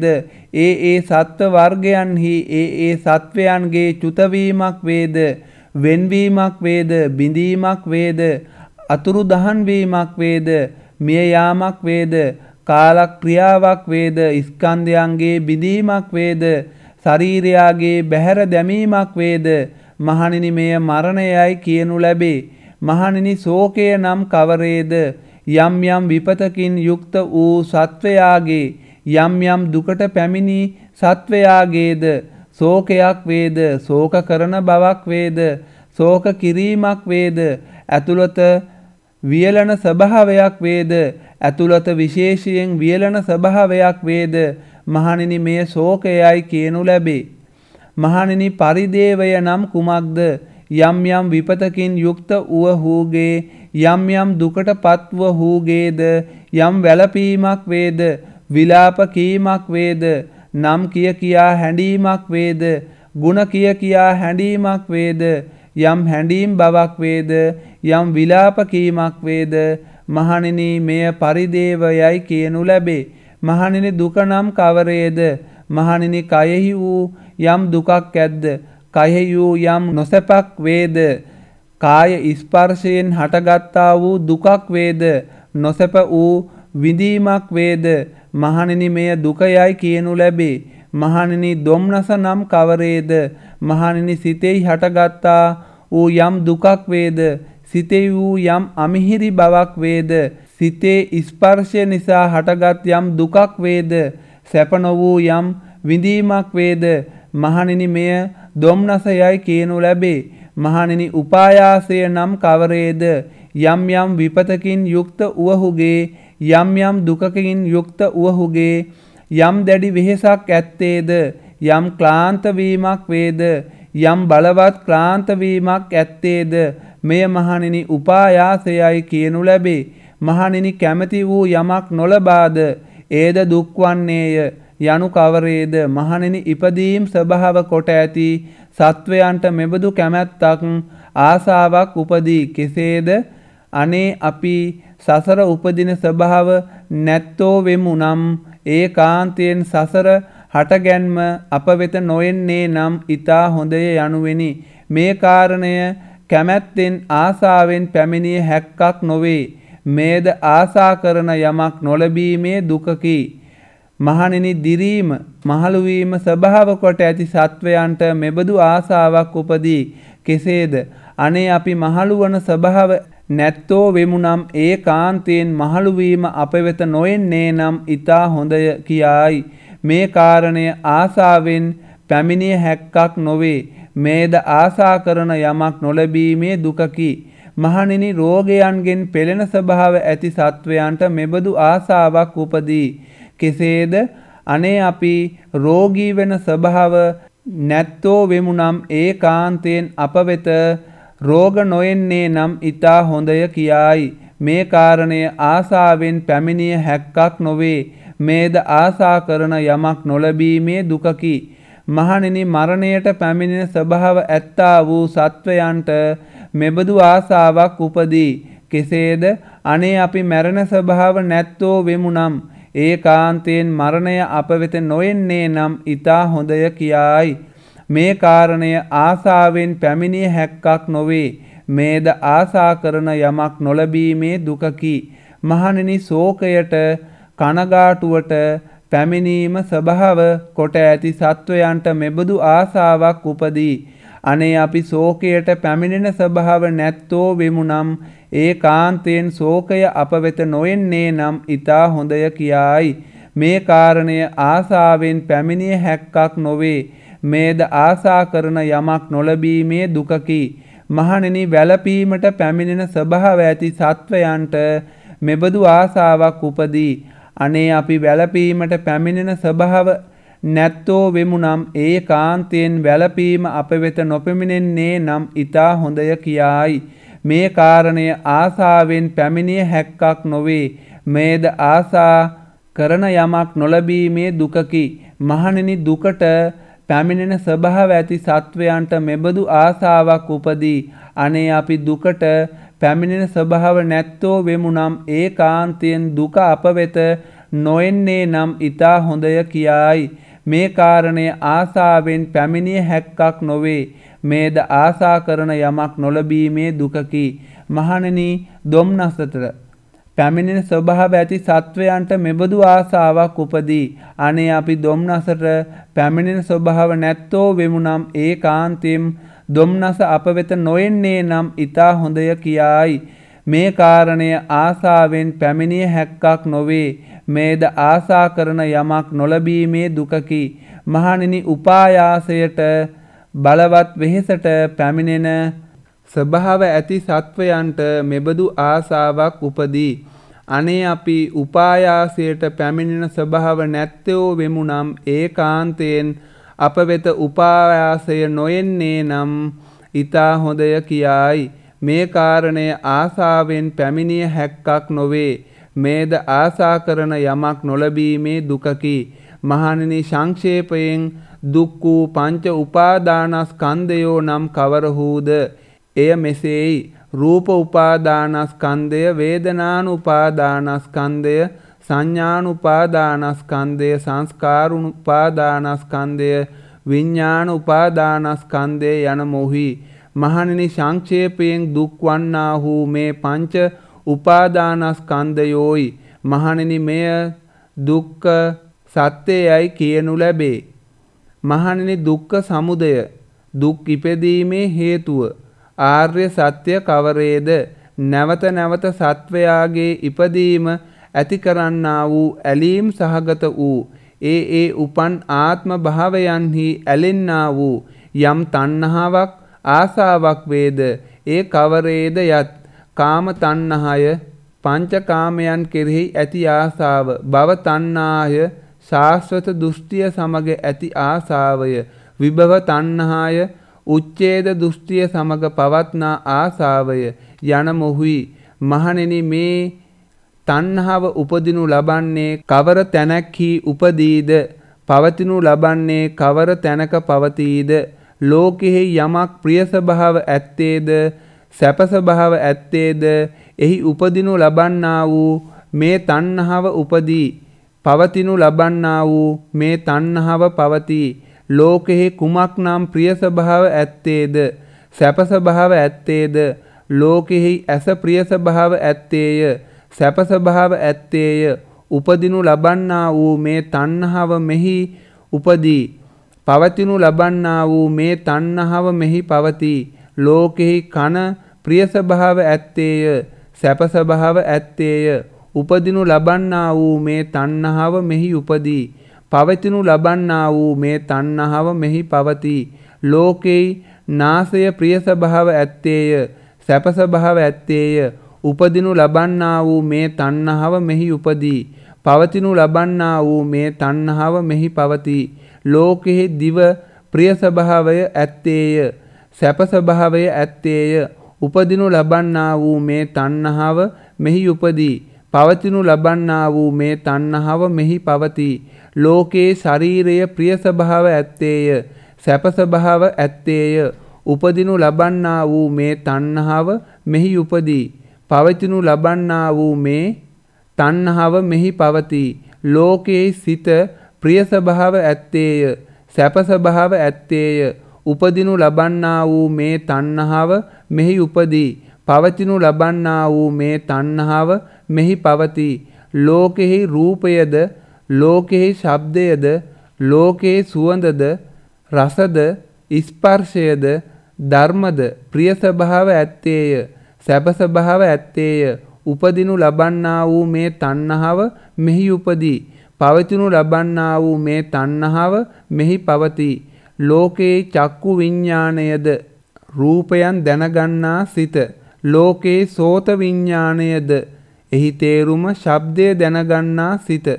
ඒ සත්ව වර්ගයන්හි ඒ සත්වයන්ගේ චුතවීමක් වේද? වෙන්වීමක් වේද? බිඳීමක් වේද? අතුරු දහන් වීමක් වේද? මිය යාමක් වේද? කාලක්‍රියාවක් වේද? ස්කන්ධයන්ගේ බිඳීමක් වේද? ශරීරයාගේ බැහැර දැමීමක් වේද? මහණෙනි මෙය මරණයයි කියනු ලැබේ. මහණෙනි ශෝකය නම් කවරේද? යම් යම් විපතකින් යුක්ත වූ සත්වයාගේ යම් යම් දුකට පැමිණි සත්වයාගේද ශෝකයක් වේද? ශෝක කරන බවක් වේද? ශෝක කිරීමක් වේද? ඇතුළත වියලන ස්වභාවයක් වේද? ඇතුළත විශේෂයෙන් වියලන ස්වභාවයක් වේද? මහණෙනි මෙය ශෝකයයි කියනු ලැබේ. මහණෙනි පරිදේවය නම් කුමක්ද? යම් යම් විපතකින් යුක්ත වූහුගේ යම් යම් දුකට පත්වහුගේද යම් වැළපීමක් වේද? විලාප කීමක් වේද? නම් කිය කියා හැඬීමක් වේද? ගුණ කිය කියා හැඬීමක් වේද? යම් හැඬීම් බවක් වේද? යම් විලාප කීමක් වේද? මහණෙනි මෙය පරිදේවයයි කියනු ලැබේ. මහණෙනි දුක නම් කවරේද? මහණෙනි කයෙහි වූ යම් දුකක් ඇද්ද? කයෙහි වූ යම් නොසැපක් වේද? කාය ස්පර්ශයෙන් හටගත්තා වූ දුකක් වේද? නොසැප වූ විඳීමක් වේද? මහණෙනි මෙය දුකයයි කියනු ලැබේ. මහණෙනි දොම්නස නම් කවරේද? මහණෙනි සිතෙහි හටගත්තා වූ යම් දුකක් වේද? සිතෙහි වූ යම් අමිහිරි බවක් වේද? සිතේ ස්පර්ශය නිසා හටගත් යම් දුකක් වේද? සැප නොවූ යම් විඳීමක් වේද? මහණෙනි මෙය දොම්නසයයි කියනු ලැබේ. මහණෙනි උපායාසය නම් කවරේද? යම් යම් විපතකින් යුක්ත වූහුගේ යම් යම් දුකකින් යුක්ත වූහුගේ යම් දැඩි වෙහෙසක් ඇත්තේද? යම් ක්ලාන්ත වීමක් වේද යම් බලවත් ක්ලාන්ත වීමක් ඇත්තේද මෙය මහණෙනි උපායාසයයි කියනු ලැබේ. මහණෙනි කැමැති වූ යමක් නොලබාද ඒද දුක් වන්නේය යනු කවරේද? මහණෙනි ඉපදීම් ස්වභාව කොට ඇති සත්වයන්ට මෙබඳු කැමැත්තක් ආසාවක් උපදී. කෙසේද? අනේ අපි සසර උපදින ස්වභාව නැත්තෝ වෙමු නම් ඒකාන්තයෙන් සසර හටගැන්ම අප වෙත නොෙන්නේ නම් ඊතා හොඳය යනුවෙනි. මේ කාරණය කැමැත්තෙන් ආසාවෙන් පැමිණිය හැක්කක් නොවේ. මේද ආසා කරන යමක් නොලැබීමේ දුකකි. මහණෙනි දිරීම මහලු වීම ස්වභාව කොට ඇති සත්වයන්ට මෙබඳු ආසාවක් උපදී. කෙසේද? අනේ අපි මහලු වන ස්වභාව නැත්තෝ වෙමු නම් ඒකාන්තයෙන් මහලු වීම අප වෙත නොෙන්නේ නම් ඊතා හොඳය කියායි. මේ කාරණය ආසාවෙන් පැමිණිය හැක්කක් නොවේ. මේද ආසා කරන යමක් නොලැබීමේ දුකකි. මහණෙනි රෝගයන්ගෙන් පෙළෙන ස්වභාව ඇති සත්වයන්ට මෙබඳු ආසාවක් උපදී. කෙසේද? අනේ අපි රෝගී වෙන ස්වභාව නැත්තෝ වෙමු නම් ඒකාන්තයෙන් අප වෙත රෝග නොෙන්නේ නම් ඊතා හොඳය කියායි. මේ කාරණය ආසාවෙන් පැමිණිය හැක්කක් නොවේ. මේද ආසා කරන යමක් නොලැබීමේ දුකකි. මහණෙනි මරණයට පැමිණෙන ස්වභාව ඇත්තා වූ සත්වයන්ට මෙබඳු ආසාවක් උපදී. කෙසේද? අනේ අපි මැරෙන ස්වභාව නැත්තෝ වෙමු නම් ඒකාන්තයෙන් මරණය අප වෙත නොෙන්නේ නම් ඊතා හොඳය කියායි. මේ කාරණය ආසාවෙන් පැමිණිය හැක්කක් නොවේ. මේද ආසා කරන යමක් නොලැබීමේ දුකකි. මහණෙනි ශෝකයට කනගාටුවට පැමිණීම ස්වභාව කොට ඇති සත්වයන්ට මෙබඳු ආසාවක් උපදී. අනේ අපි ශෝකයට පැමිණෙන ස්වභාව නැත්තෝ වෙමු නම් ඒකාන්තයෙන් ශෝකය අප වෙත නොෙන්නේ නම් ඊතා හොඳය කියායි. මේ කාරණය ආසාවෙන් පැමිණිය හැක්කක් නොවේ. මේද ආසා කරන යමක් නොලැබීමේ දුකකි. මහණෙනි වැළපීමට පැමිණෙන ස්වභාව ඇති සත්වයන්ට මෙබඳු ආසාවක් උපදී. අනේ අපි වැළපීමට පැමිණෙන ස්වභාව නැත්තෝ වෙමු නම් ඒකාන්තයෙන් වැළපීම අප වෙත නොපැමිණෙන්නේ නම් ඊතා හොඳය කියායි. මේ කාරණය ආසාවෙන් පැමිණිය හැක්කක් නොවේ. මේද ආසා කරන යමක් නොලැබීමේ දුකකි. මහණෙනි දුකට පැමිණෙන ස්වභාව ඇති සත්වයන්ට මෙබඳු ආසාවක් උපදී. අනේ අපි දුකට පැමිණෙන ස්වභාව නැත්තෝ වෙමු නම් ඒකාන්තයෙන් දුක අප වෙත නොෙන්නේ නම් ඊතා හොඳය කියායි. මේ කාරණය ආසාවෙන් පැමිණිය හැක්කක් නොවේ. මේද ආසා කරන යමක් නොලැබීමේ දුකකි. මහණෙනි දොම්නසට පැමිණෙන ස්වභාව ඇති සත්වයන්ට මෙබඳු ආසාවක් උපදී. අනේ අපි දොම්නසට පැමිණෙන ස්වභාව නැත්තෝ වෙමු නම් ඒකාන්තයෙන් දොම්නස අප වෙත නොෙන්නේ නම් ඊතා හොඳය කියායි. මේ කාරණය ආසාවෙන් පැමිණිය හැක්කක් නොවේ. මේද ආසා කරන යමක් නොලැබීමේ දුකකි. මහණෙනි උපායාසයට බලවත් වෙහෙසට පැමිණෙන ස්වභාව ඇති සත්වයන්ට මෙබඳු ආසාවක් උපදී. අනේ අපි උපායාසයට පැමිණෙන ස්වභාව නැත්තෝ වෙමු නම් ඒකාන්තයෙන් අප වෙත උපායාසය නොෙන්නේ නම් ඊතා හොඳය කියායි. මේ කාරණය ආසාවෙන් පැමිණිය හැක්කක් නොවේ. මේද ආසා කරන යමක් නොලැබීමේ දුකකි. මහණෙනි සංක්ෂේපයෙන් දුක් වූ පංච උපාදානස්කන්ධයෝ නම් කවරහූද? එය මෙසේයි. රූප උපාදානස්කන්ධය, වේදනානුපාදානස්කන්ධය, සංඥානුපාදානස්කන්ධය, සංස්කාරුපාදානස්කන්ධය, විඥාන උපාදානස්කන්ධය යන මොහි. මහණෙනි සංක්ෂේපයෙන් දුක් වන්නා වූ මේ පංච උපාදානස්කන්ධයෝයි. මහණෙනි මෙය දුක්ඛ සත්‍යයයි කියනු ලැබේ. මහණෙනි දුක්ඛ සමුදය දුක් ඉපදීමේ හේතුව ආර්ය සත්‍ය කවරේද? නැවත නැවත සත්වයාගේ ඉපදීම ඇති කරන්නා වූ ඇලීම් සහගත වූ ඒ උපන් ආත්ම භාවයන්හි ඇලෙන්නා වූ යම් තණ්හාවක් ආසාවක් වේද ඒ කවරේද යත් කාම තණ්හාය, පංචකාමයන් කෙරෙහි ඇති ආසාව, භව තණ්හාය, ශාස්වත දෘෂ්ටිය සමග ඇති ආසාවය විභව තණ්හාය, උච්ඡේද දෘෂ්ටිය සමග පවත්නා ආසාවය යන මොහුයි. මහණෙනි, මේ තණ්හාව උපදිනු ලබන්නේ කවර තැනක්හි උපදීද? පවතිනු ලබන්නේ කවර තැනක පවතීද? ලෝකෙහි යමක් ප්‍රිය ස්වභාව ඇත්තේද, සැප ස්වභාව ඇත්තේද, එහි උපදිනු ලබන්නා වූ මේ තණ්හාව උපදී. පවතිනු ලබන්නා වූ මේ තණ්හාව පවතී. ලෝකෙහි කුමක් නම් ප්‍රිය ස්වභාව ඇත්තේද, සැප ස්වභාව ඇත්තේද? ලෝකෙහි ඇස ප්‍රිය ස්වභාව ඇත්තේය, සැප ස්වභාව ඇත්තේය. උපදිනු ලබන්නා වූ මේ තණ්හාව මෙහි උපදී. පවතිනු ලබන්නා වූ මේ තණ්හාව මෙහි පවතී. ලෝකෙහි කන ප්‍රිය ස්වභාව ඇත්තේය, සැප ස්වභාව ඇත්තේය. උපදිනු ලබන්නා වූ මේ තණ්හාව මෙහි උපදී. පවතිනු ලබන්නා වූ මේ තණ්හාව මෙහි පවතී. ලෝකෙහි නාසය ප්‍රිය ස්වභාව ඇත්තේය, සැප ස්වභාව ඇත්තේය. උපදිනු ලබන්නා වූ මේ තණ්හාව මෙහි උපදී. පවතිනු ලබන්නා වූ මේ තණ්හාව මෙහි පවතී. ලෝකෙහි දිව ප්‍රිය ස්වභාවය ඇත්තේය, සැප ස්වභාවය ඇත්තේය. උපදිනු ලබන්නා වූ මේ තණ්හාව මෙහි උපදී. පවතිනු ලබන්නා වූ මේ තණ්හාව මෙහි පවතී. ලෝකේ ශරීරය ප්‍රිය ස්වභාව ඇත්තේය, සැප ස්වභාව ඇත්තේය. උපදිනු ලබන්නා වූ මේ තණ්හාව මෙහි උපදී. පවතිනු ලබන්නා වූ මේ තණ්හාව මෙහි පවතී. ලෝකේ සිත ප්‍රිය ස්වභාව ඇත්තේය, සැප ස්වභාව ඇත්තේය. උපදිනු ලබන්නා වූ මේ තණ්හාව මෙහි උපදී. පවතිනු ලබන්නා වූ මේ තණ්හාව මෙහි පවතී. ලෝකෙහි රූපයද, ලෝකෙහි ශබ්දයද, ලෝකෙහි සුවඳද, රසද, ස්පර්ශයද, ධර්මද ප්‍රිය ස්වභාව ඇත්තේය, සැප ස්වභාව ඇත්තේය. උපදිනු ලබන්නා වූ මේ තණ්හාව මෙහි උපදී. පවතිනු ලබන්නා වූ මේ තණ්හාව මෙහි පවතී. ලෝකේ චක්කු විඤ්ඤාණයද රූපයන් දැනගන්නා සිත. ලෝකේ සෝත විඤ්ඤාණයද එහි තේරුම ශබ්දය දැනගන්නා සිත.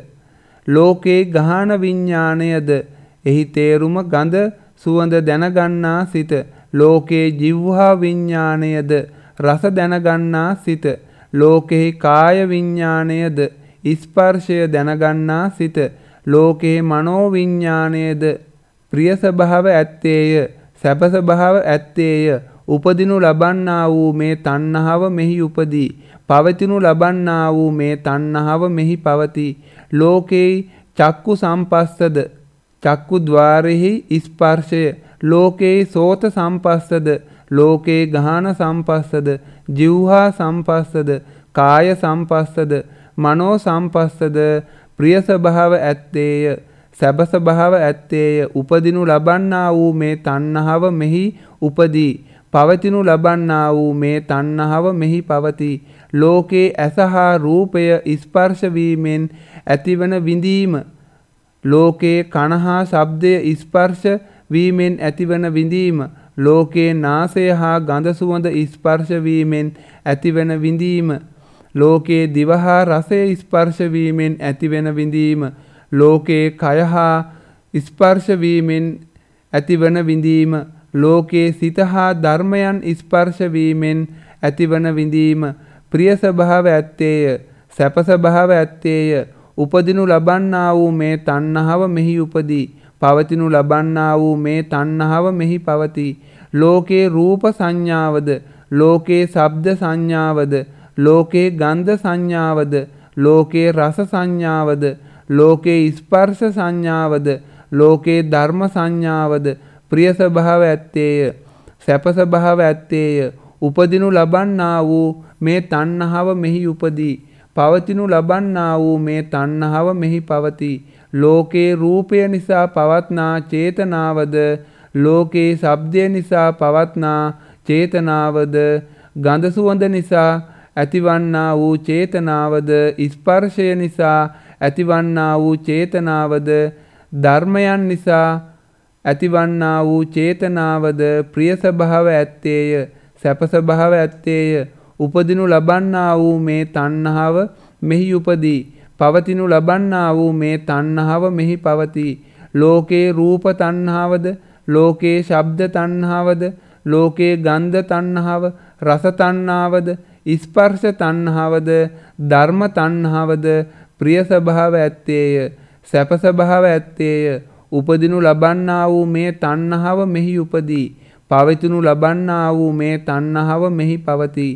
ලෝකේ ගාහන විඤ්ඤාණයද එහි තේරුම ගඳ සුවඳ දැනගන්නා සිත. ලෝකේ ජිව්හා විඤ්ඤාණයද රස දැනගන්නා සිත. ලෝකෙහි කාය විඤ්ඤාණයද ස්පර්ශය දැනගන්නා සිත. ලෝකේ මනෝ විඤ්ඤාණයද ප්‍රිය ස්වභාව ඇත්තේය, සැප ස්වභාව ඇත්තේය. උපදිනු ලබන්නා වූ මේ තණ්හාව මෙහි උපදී. පවතිනු ලබන්නා වූ මේ තණ්හාව මෙහි පවතී. ලෝකේ චක්කු සම්පස්සද චක්කු ద్వාරෙහි ස්පර්ශය. ලෝකේ සෝත සම්පස්සද ලෝකේ ගාහන සම්පස්සද, ජීවහා සම්පස්සද, කාය සම්පස්සද, මනෝ සම්පස්සද ප්‍රිය ස්වභාව ඇත්තේය, සැප ස්වභාව ඇත්තේය. උපදිනු ලබන්නා වූ මේ තණ්හාව මෙහි උපදී. පවතිනු ලබන්නා වූ මේ තණ්හාව මෙහි පවතී. ලෝකේ ඇස හා රූපය ස්පර්ශ වීමෙන් ඇතිවන විඳීම. ලෝකේ කන හා ශබ්දය ස්පර්ශ වීමෙන් ඇතිවන විඳීම. ලෝකේ නාසය හා ගඳ සුවඳ ස්පර්ශ වීමෙන් ඇතිවන විඳීම. ලෝකේ දිව හා රසය ස්පර්ශ වීමෙන් ඇතිවන විඳීම. ලෝකේ කය හා ස්පර්ශ වීමෙන් ඇතිවන විඳීම. ලෝකේ සිත හා ධර්මයන් ස්පර්ශ වීමෙන් ඇතිවන විඳීම. ප්‍රිය ස්වභාව ඇත්තේය, සැප ස්වභාව ඇත්තේය. උපදිනු ලබන්නා වූ මේ තණ්හාව මෙහි උපදී. පවතිනු ලබන්නා වූ මේ තණ්හාව මෙහි පවතී. ලෝකේ රූප සංඥාවද, ලෝකේ ශබ්ද සංඥාවද, ලෝකේ ගන්ධ සංඥාවද, ලෝකේ රස සංඥාවද, ලෝකේ ස්පර්ශ සංඥාවද, ලෝකේ ධර්ම සංඥාවද ප්‍රිය ස්වභාව ඇත්තේය, සැප ස්වභාව ඇත්තේය. උපදිනු ලබන්නා වූ මේ තණ්හාව මෙහි උපදී. පවතිනු ලබන්නා වූ මේ තණ්හාව මෙහි පවතී. ලෝකේ රූපය නිසා පවත්නා චේතනාවද, ලෝකේ ශබ්දය නිසා පවත්නා චේතනාවද, ගඳ සුවඳ නිසා ඇතිවන්නා වූ චේතනාවද, ස්පර්ශය නිසා ඇතිවන්නා වූ චේතනාවද, ධර්මයන් නිසා ඇතිවන්නා වූ චේතනාවද ප්‍රිය ස්වභාව ඇත්තේය, සැප ස්වභාව ඇත්තේය. උපදිනු ලබන්නා වූ මේ තණ්හාව මෙහි උපදී. පවතිනු ලබන්නා වූ මේ තණ්හාව මෙහි පවතී. ලෝකේ රූප තණ්හාවද, ලෝකේ ශබ්ද තණ්හාවද, ලෝකේ ගන්ධ තණ්හාව, රස තණ්හාවද, ස්පර්ශ තණ්හාවද, ධර්ම තණ්හාවද ප්‍රිය ස්වභාව ඇත්තේය, සැප ස්වභාව ඇත්තේය. උපදිනු ලබන්නා වූ මේ තණ්හාව මෙහි උපදී. පවතිනු ලබන්නා වූ මේ තණ්හාව මෙහි පවතී.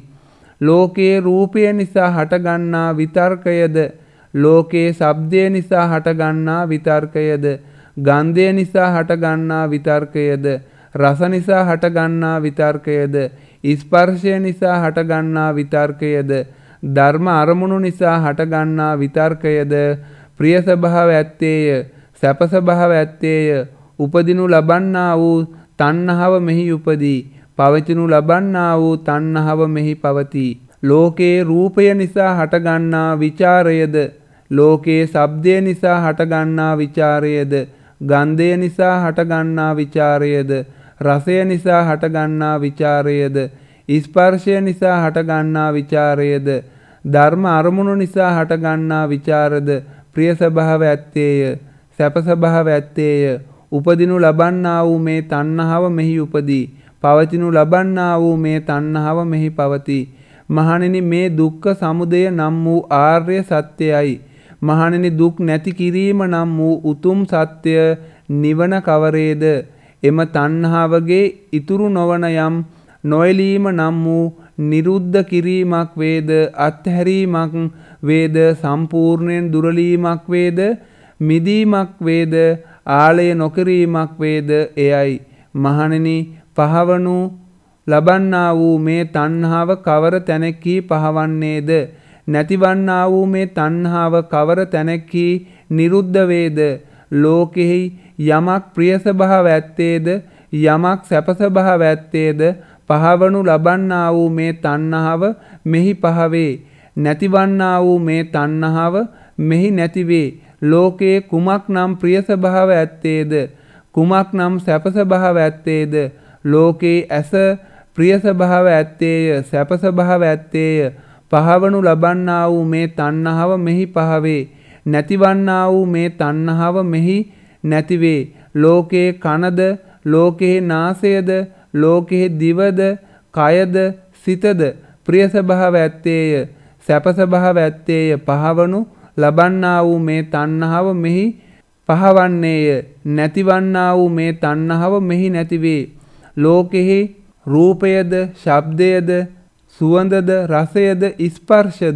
ලෝකේ රූපය නිසා හටගන්නා විතර්කයද, ලෝකේ ශබ්දය නිසා හටගන්නා විතර්කයද, ගන්ධය නිසා හටගන්නා විතර්කයද, රස නිසා හටගන්නා විතර්කයද, ස්පර්ශය නිසා හටගන්නා විතර්කයද, ධර්ම අරමුණු නිසා හටගන්නා විතර්කයද ප්‍රිය ස්වභාව ඇත්තේය, සැප ස්වභාව ඇත්තේය. උපදිනු ලබන්නා වූ තණ්හාව මෙහි උපදී. පවතිනු ලබන්නා වූ තණ්හාව මෙහි පවතී. ලෝකේ රූපය නිසා හටගන්නා විචාරයද, ලෝකේ ශබ්දය නිසා හටගන්නා විචාරයද, ගන්ධය නිසා හටගන්නා විචාරයද, රසය නිසා හටගන්නා විචාරයද, ස්පර්ශය නිසා හටගන්නා විචාරයද, ධර්ම අරමුණු නිසා හටගන්නා විචාරද ප්‍රිය ස්වභාව ඇත්තේය, සැප ස්වභාව ඇත්තේය. උපදිනු ලබන්නා වූ මේ තණ්හාව මෙහි උපදී. පවතිනු ලබන්නා වූ මේ තණ්හාව මෙහි පවතී. මහණෙනි, මේ දුක්ඛ සමුදය නම් වූ ආර්ය සත්‍යයයි. මහණෙනි, දුක් නැති කිරීම නම් වූ උතුම් සත්‍ය නිවන කවරේද? එම තණ්හාවගේ ඉතුරු නොවන යම් නොයලීම නම් වූ නිරුද්ධ කිරීමක් වේද, අත්හැරීමක් වේද, සම්පූර්ණයෙන් දුරලීමක් වේද, මිදීමක් වේද, ආලය නොකිරීමක් වේද, එයයි. මහණෙනි, පහවනු ලබන්නා වූ මේ තණ්හාව කවර තැනකී පහවන්නේද? නැතිවන්නා වූ මේ තණ්හාව කවර තැනකී නිරුද්ධ වේද? ලෝකෙහි යමක් ප්‍රිය ස්වභාව ඇත්තේද, යමක් සැප ස්වභාව ඇත්තේද, පහවනු ලබන්නා වූ මේ තණ්හාව මෙහි පහවේ. නැතිවන්නා වූ මේ තණ්හාව මෙහි නැතිවේ. ලෝකයේ කුමක් නම් ප්‍රිය ස්වභාව ඇත්තේද, කුමක් නම් සැප ස්වභාව ඇත්තේද? ලෝකේ ඇස ප්‍රිය ස්වභාව ඇත්තේය, සැප ස්වභාව ඇත්තේය. පහවනු ලබන්නා වූ මේ තණ්හාව මෙහි පහවේ. නැතිවන්නා වූ මේ තණ්හාව මෙහි නැතිවේ. ලෝකේ කනද, ලෝකේ නාසයද, ලෝකේ දිවද, කයද, සිතද ප්‍රිය ස්වභාව ඇත්තේය, සැප ස්වභාව ඇත්තේය. පහවනු ලබන්නා වූ මේ තණ්හාව මෙහි පහවන්නේය. නැතිවන්නා වූ මේ තණ්හාව මෙහි නැතිවේ. ලෝකෙහි රූපයද, ශබ්දයද, සුවඳද, රසයද, ස්පර්ශද,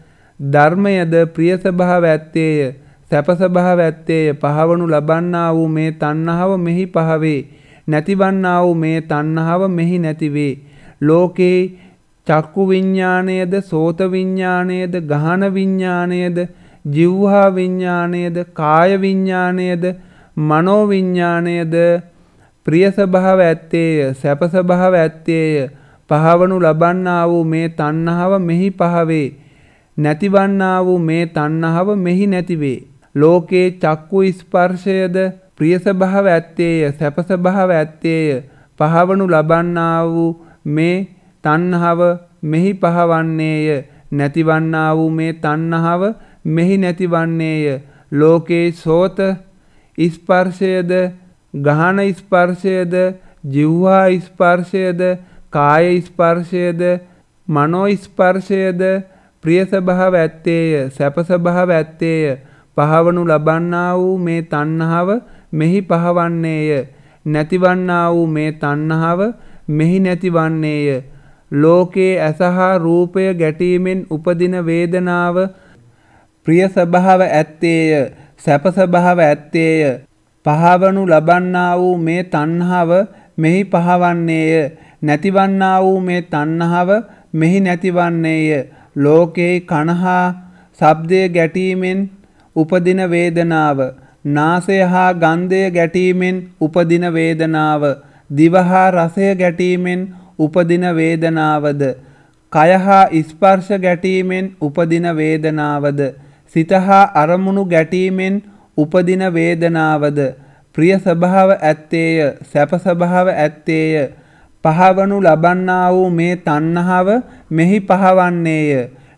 ධර්මයද ප්‍රිය ස්වභාව ඇත්තේය, සැප ස්වභාව ඇත්තේය. පහවනු ලබන්නා වූ මේ තණ්හාව මෙහි පහවේ. නැතිවන්නා වූ මේ තණ්හාව මෙහි නැතිවේ. ලෝකේ චක්කු විඤ්ඤාණයද, සෝත විඤ්ඤාණයද, ගහන විඤ්ඤාණයද, ජීවහා විඤ්ඤාණයද, කාය විඤ්ඤාණයද, මනෝ විඤ්ඤාණයද ප්‍රිය ස්වභාව ඇත්තේය, සැප ස්වභාව ඇත්තේය. පහවනු ලබන්නා වූ මේ තණ්හාව මෙහි පහවේ. නැතිවන්නා වූ මේ තණ්හාව මෙහි නැතිවේ. ලෝකේ චක්කු ස්පර්ශයද ප්‍රිය ස්වභාව ඇත්තේය, සැප ස්වභාව ඇත්තේය. පහවනු ලබන්නා වූ මේ තණ්හාව මෙහි පහවන්නේය. නැතිවන්නා වූ මේ තණ්හාව මෙහි නැතිවන්නේය. ලෝකේ සෝත ස්පර්ශයද, ගහන ස්පර්ශයද, ජීවහා ස්පර්ශයද, කාය ස්පර්ශයද, මනෝ ස්පර්ශයද ප්‍රිය ස්වභාව ඇත්තේය, සැප ස්වභාව ඇත්තේය. පහවනු ලබන්නා වූ මේ තණ්හාව මෙහි පහවන්නේය. නැතිවන්නා වූ මේ තණ්හාව මෙහි නැතිවන්නේය. ලෝකේ ඇසහා රූපය ගැටීමෙන් උපදින වේදනාව ප්‍රිය ස්වභාව ඇත්තේය, සැප ස්වභාව ඇත්තේය. පහවනු ලබන්නා වූ මේ තණ්හාව මෙහි පහවන්නේය. නැතිවන්නා වූ මේ තණ්හාව මෙහි නැතිවන්නේය. ලෝකේ කනහා ශබ්දය ගැටීමෙන් උපදින වේදනාව, නාසය හා ගන්ධය ගැටීමෙන් උපදින වේදනාව, දිවහා රසය ගැටීමෙන් උපදින වේදනාවද, කය හා ස්පර්ශ ගැටීමෙන් උපදින වේදනාවද, සිත හා අරමුණු ගැටීමෙන් උපදින වේදනාවද ප්‍රිය ස්වභාව ඇත්තේය, සැප ස්වභාව ඇත්තේය. පහවනු ලබන්නා වූ මේ තණ්හාව මෙහි පහවන්නේය.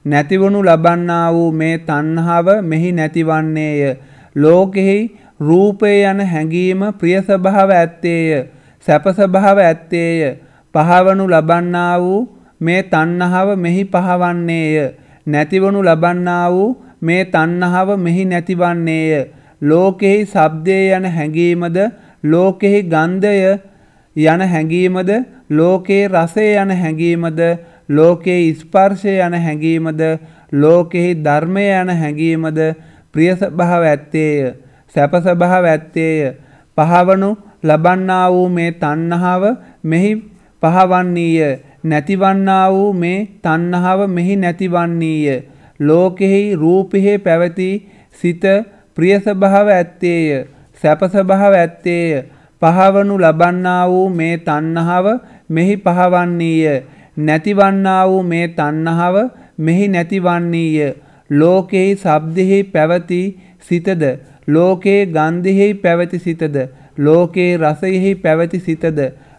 නැතිවනු ලබන්නා වූ මේ තණ්හාව මෙහි නැතිවන්නේය. ලෝකෙහි රූපය යන හැඟීම ප්‍රිය ස්වභාව ඇත්තේය. සැප ස්වභාව ඇත්තේය. පහවනු ලබන්නා වූ මේ තණ්හාව මෙහි පහවන්නේය. නැතිවනු ලබන්නා වූ මේ තණ්හාව මෙහි නැතිවන්නේය. ලෝකෙහි ශබ්දය යන හැඟීමද, ලෝකෙහි ගන්ධය යන හැඟීමද, ලෝකේ රසය යන හැඟීමද, ලෝකේ ස්පර්ශය යන හැඟීමද, ලෝකෙහි ධර්මය යන හැඟීමද ප්‍රිය ස්වභාව ඇත්තේය. සැප ස්වභාව ඇත්තේය. පහවනු ලබන්නා වූ මේ තණ්හාව මෙහි පහවන්නීය. නැතිවන්නා වූ මේ තණ්හාව මෙහි නැතිවන්නීය. ලෝකෙහි රූපෙහි පැවති සිත ප්‍රිය ස්වභාව ඇත්තේය. සැප ස්වභාව ඇත්තේය. පහවනු ලබන්නා වූ මේ තණ්හාව මෙහි පහවන්නීය. නැතිවන්නා වූ මේ තණ්හාව මෙහි නැතිවන්නීය. ලෝකෙහි ශබ්දෙහි පැවති සිතද, ලෝකේ ගන්ධෙහි පැවති සිතද, ලෝකේ රසයෙහි පැවති සිතද,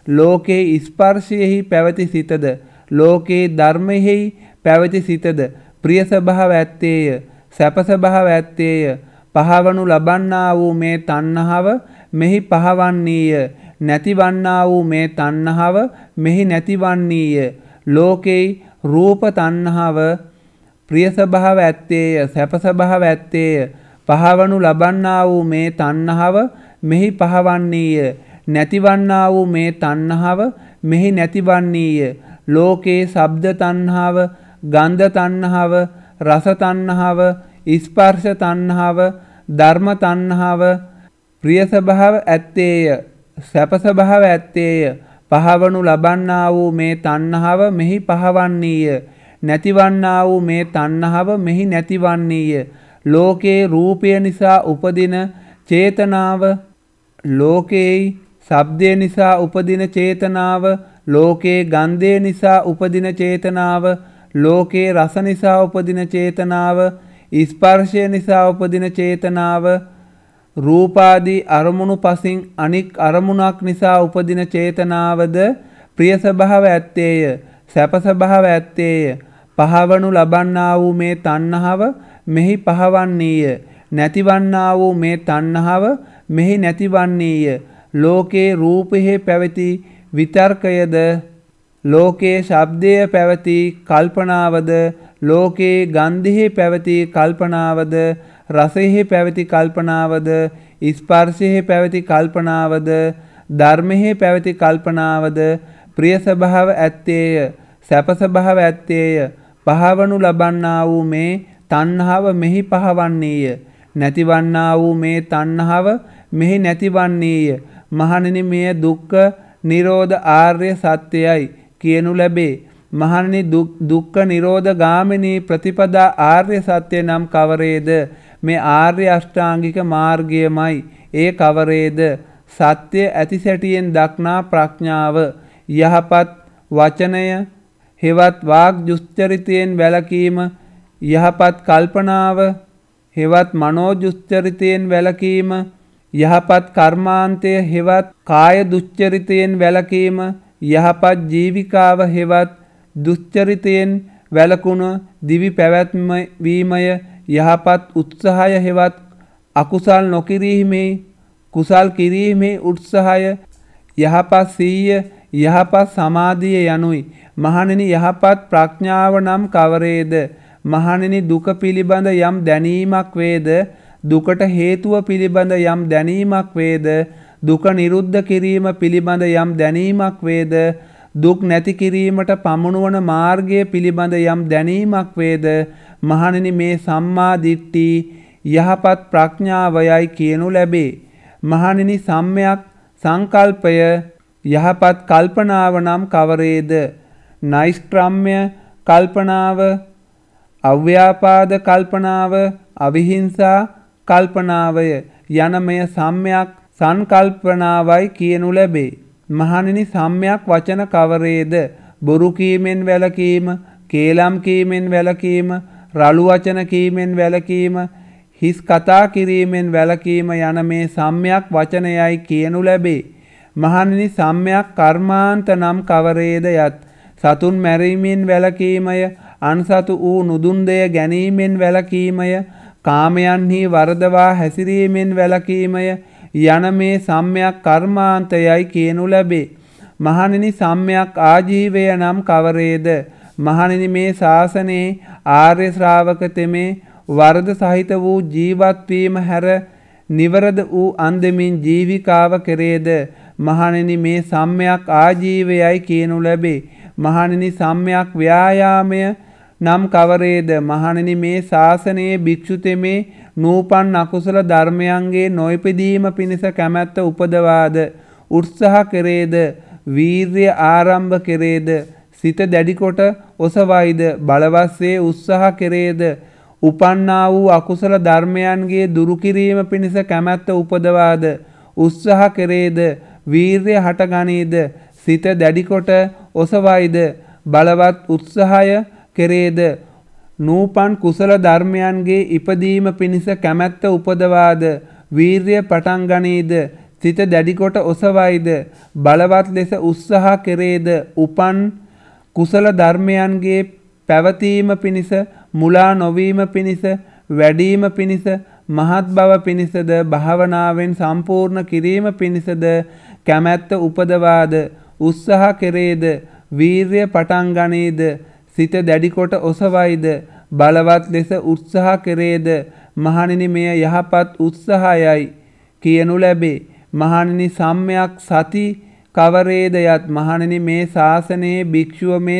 ලෝකේ ස්පර්ශයෙහි පැවති සිතද, ලෝකේ ධර්මයෙහි පැවති සිතද ප්‍රිය ස්වභාව ඇත්තේය. සැප ස්වභාව ඇත්තේය. පහවනු ලබන්නා වූ මේ තණ්හාව මෙහි පහවන්නීය. නැතිවන්නා වූ මේ තණ්හාව මෙහි නැතිවන්නීය. ලෝකේ රූප තණ්හාව ප්‍රිය ස්වභාව ඇත්තේය. සැප ස්වභාව ඇත්තේය. පහවනු ලබන්නා වූ මේ තණ්හාව මෙහි පහවන්නීය. නැතිවන්නා වූ මේ තණ්හාව මෙහි නැතිවන්නීය. ලෝකේ ශබ්ද තණ්හාව, ගන්ධ තණ්හාව, රස තණ්හාව, ස්පර්ශ තණ්හාව, ධර්ම තණ්හාව ප්‍රිය ස්වභාව ඇත්තේය. සැප ස්වභාව ඇත්තේය. පහවනු ලබන්නා වූ මේ තණ්හාව මෙහි පහවන්නීය. නැතිවන්නා වූ මේ තණ්හාව මෙහි නැතිවන්නීය. ලෝකේ රූපය නිසා උපදින චේතනාව, ලෝකේ ශබ්දය නිසා උපදින චේතනාව, ලෝකේ ගන්ධය නිසා උපදින චේතනාව, ලෝකේ රස නිසා උපදින චේතනාව, ස්පර්ශය නිසා උපදින චේතනාව, රූපාදී අරමුණු පසින් අනික් අරමුණක් නිසා උපදින චේතනාවද ප්‍රිය ස්වභාව ඇත්තේය. සැප ස්වභාව ඇත්තේය. පහවනු ලබන්නා වූ මේ තණ්හාව මෙහි පහවන්නීය. නැතිවන්නා වූ මේ තණ්හාව මෙහි නැතිවන්නීය. ලෝකේ රූපෙහි පැවති විතර්කයද, ලෝකේ ශබ්දය පැවති කල්පනාවද, ලෝකේ ගන්ධෙහි පැවති කල්පනාවද, රසෙහි පැවති කල්පනාවද, ස්පර්ශෙහි පැවති කල්පනාවද, ධර්මෙහි පැවති කල්පනාවද ප්‍රිය ස්වභාව ඇත්තේය. සැප ස්වභාව ඇත්තේය. පහවනු ලබන්නා වූ මේ තණ්හාව මෙහි පහවන්නීය. නැතිවන්නා වූ මේ තණ්හාව මෙහි නැතිවන්නීය. මහණෙනි, මෙය දුක්ඛ නිරෝධ ආර්ය සත්‍යයයි කියනු ලැබේ. මහණෙනි, දුක්ඛ නිරෝධ ගාමිනී ප්‍රතිපදා ආර්ය සත්‍ය නම් කවරේද? මේ ආර්ය අෂ්ටාංගික මාර්ගයමයි. ඒ කවරේද? සත්‍ය ඇති සැටියෙන් දක්නා ප්‍රඥාව, යහපත් වචනය හෙවත් වාග් දුස්චරිතයෙන් වැළකීම, යහපත් කල්පනාව හෙවත් මනෝ දුස්චරිතයෙන් වැළකීම, යහපත් කර්මාන්තය හෙවත් කාය දුස්චරිතයෙන් වැළකීම, යහපත් ජීවිකාව හෙවත් දුස්චරිතයෙන් වැළකුණු දිවි පැවැත්ම වීමය, යහපත් උත්සාහය හෙවත් අකුසල් නොකිරීමේ කුසල් කිරීමේ උත්සාහය, යහපත් සීය, යහපත් සමාධිය යනුයි. මහණෙනි, යහපත් ප්‍රඥාව නම් කවරේද? මහණෙනි, දුක පිළිබඳ යම් දැනීමක් වේද, දුකට හේතුව පිළිබඳ යම් දැනීමක් වේද, දුක නිරුද්ධ කිරීම පිළිබඳ යම් දැනීමක් වේද, දුක් නැති කිරීමට පමුණුවන මාර්ගය පිළිබඳ යම් දැනීමක් වේද, මහණෙනි, මේ සම්මා දිට්ඨි යහපත් ප්‍රඥාවයයි කියනු ලැබේ. මහණෙනි, සම්මයක් සංකල්පය යහපත් කල්පනාව නම් කවරේද? නෛෂ්ක්‍රම්‍ය කල්පනාව, අව්‍යාපාද කල්පනාව, අවිහිංසා කල්පනාවය යන මෙය සම්මයක් සංකල්පනාවයි කියනු ලැබේ. මහණෙනි, සම්මයක් වචන කවරේද? බොරු කීමෙන් වැළකීම, කේලම් කීමෙන් වැළකීම, රළු වචන කීමෙන් වැළකීම, හිස් කතා කිරීමෙන් වැළකීම යන මේ සම්මයක් වචනයයි කියනු ලැබේ. මහණෙනි, සම්මයක් කර්මාන්ත නම් කවරේද යත්? සතුන් මැරීමෙන් වැළකීමය, අන්සතු වූ නුදුන් දෙය ගැනීමෙන් වැළකීමය, කාමයන්හි වරදවා හැසිරීමෙන් වැළකීමය යන මේ සම්‍යක් කර්මාන්තයයි කියනු ලැබේ. මහණෙනි, සම්‍යක් ආජීවය නම් කවරේද? මහණෙනි, මේ ශාසනයේ ආර්ය ශ්‍රාවක තෙමේ වරද සහිත වූ ජීවත් වීම හැර නිවරද වූ අන්දමින් ජීවිකාව කෙරේද? මහණෙනි, මේ සම්‍යක් ආජීවයයි කියනු ලැබේ. මහණෙනි, සම්‍යක් ව්‍යායාමය නම් කවරේද? මහණෙනි, මේ ශාසනයේ භික්ෂු තෙමේ නූපන් අකුසල ධර්මයන්ගේ නොයිපදීම පිණිස කැමැත්ත උපදවාද, උත්සාහ කෙරේද, වීර්ය ආරම්භ කෙරේද, සිත දැඩිකොට ඔසවයිද, බලවස්සේ උත්සාහ කෙරේද, උපන්නා වූ අකුසල ධර්මයන්ගේ දුරු කිරීම පිණිස කැමැත්ත උපදවාද, උත්සාහ කෙරේද, වීර්ය හටගනීද, සිත දැඩිකොට ඔසවයිද, බලවත් උත්සාහය කෙරේද, නූපන් කුසල ධර්මයන්ගේ ඉපදීම පිණිස කැමැත්ත උපදවාද, වීර්ය පටන් ගනීද, සිත දැඩිකොට ඔසවයිද, බලවත් ලෙස උත්සාහ කෙරේද, උපන් කුසල ධර්මයන්ගේ පැවතීම පිණිස, මුලා නොවීම පිණිස, වැඩීම පිණිස, මහත් බව පිණිසද, භාවනාවෙන් සම්පූර්ණ කිරීම පිණිසද කැමැත්ත උපදවාද, උත්සාහ කෙරේද, වීර්ය පටන් ගනීද, සිත දැඩිකොට ඔසවයිද, බලවත් ලෙස උත්සාහ කෙරේද? මහණෙනි, මෙය යහපත් උත්සාහයයි කියනු ලැබේ. මහණෙනි, සම්‍යක් සති කවරේද යත්? මහණෙනි, මේ ශාසනයේ භික්ෂුව මේ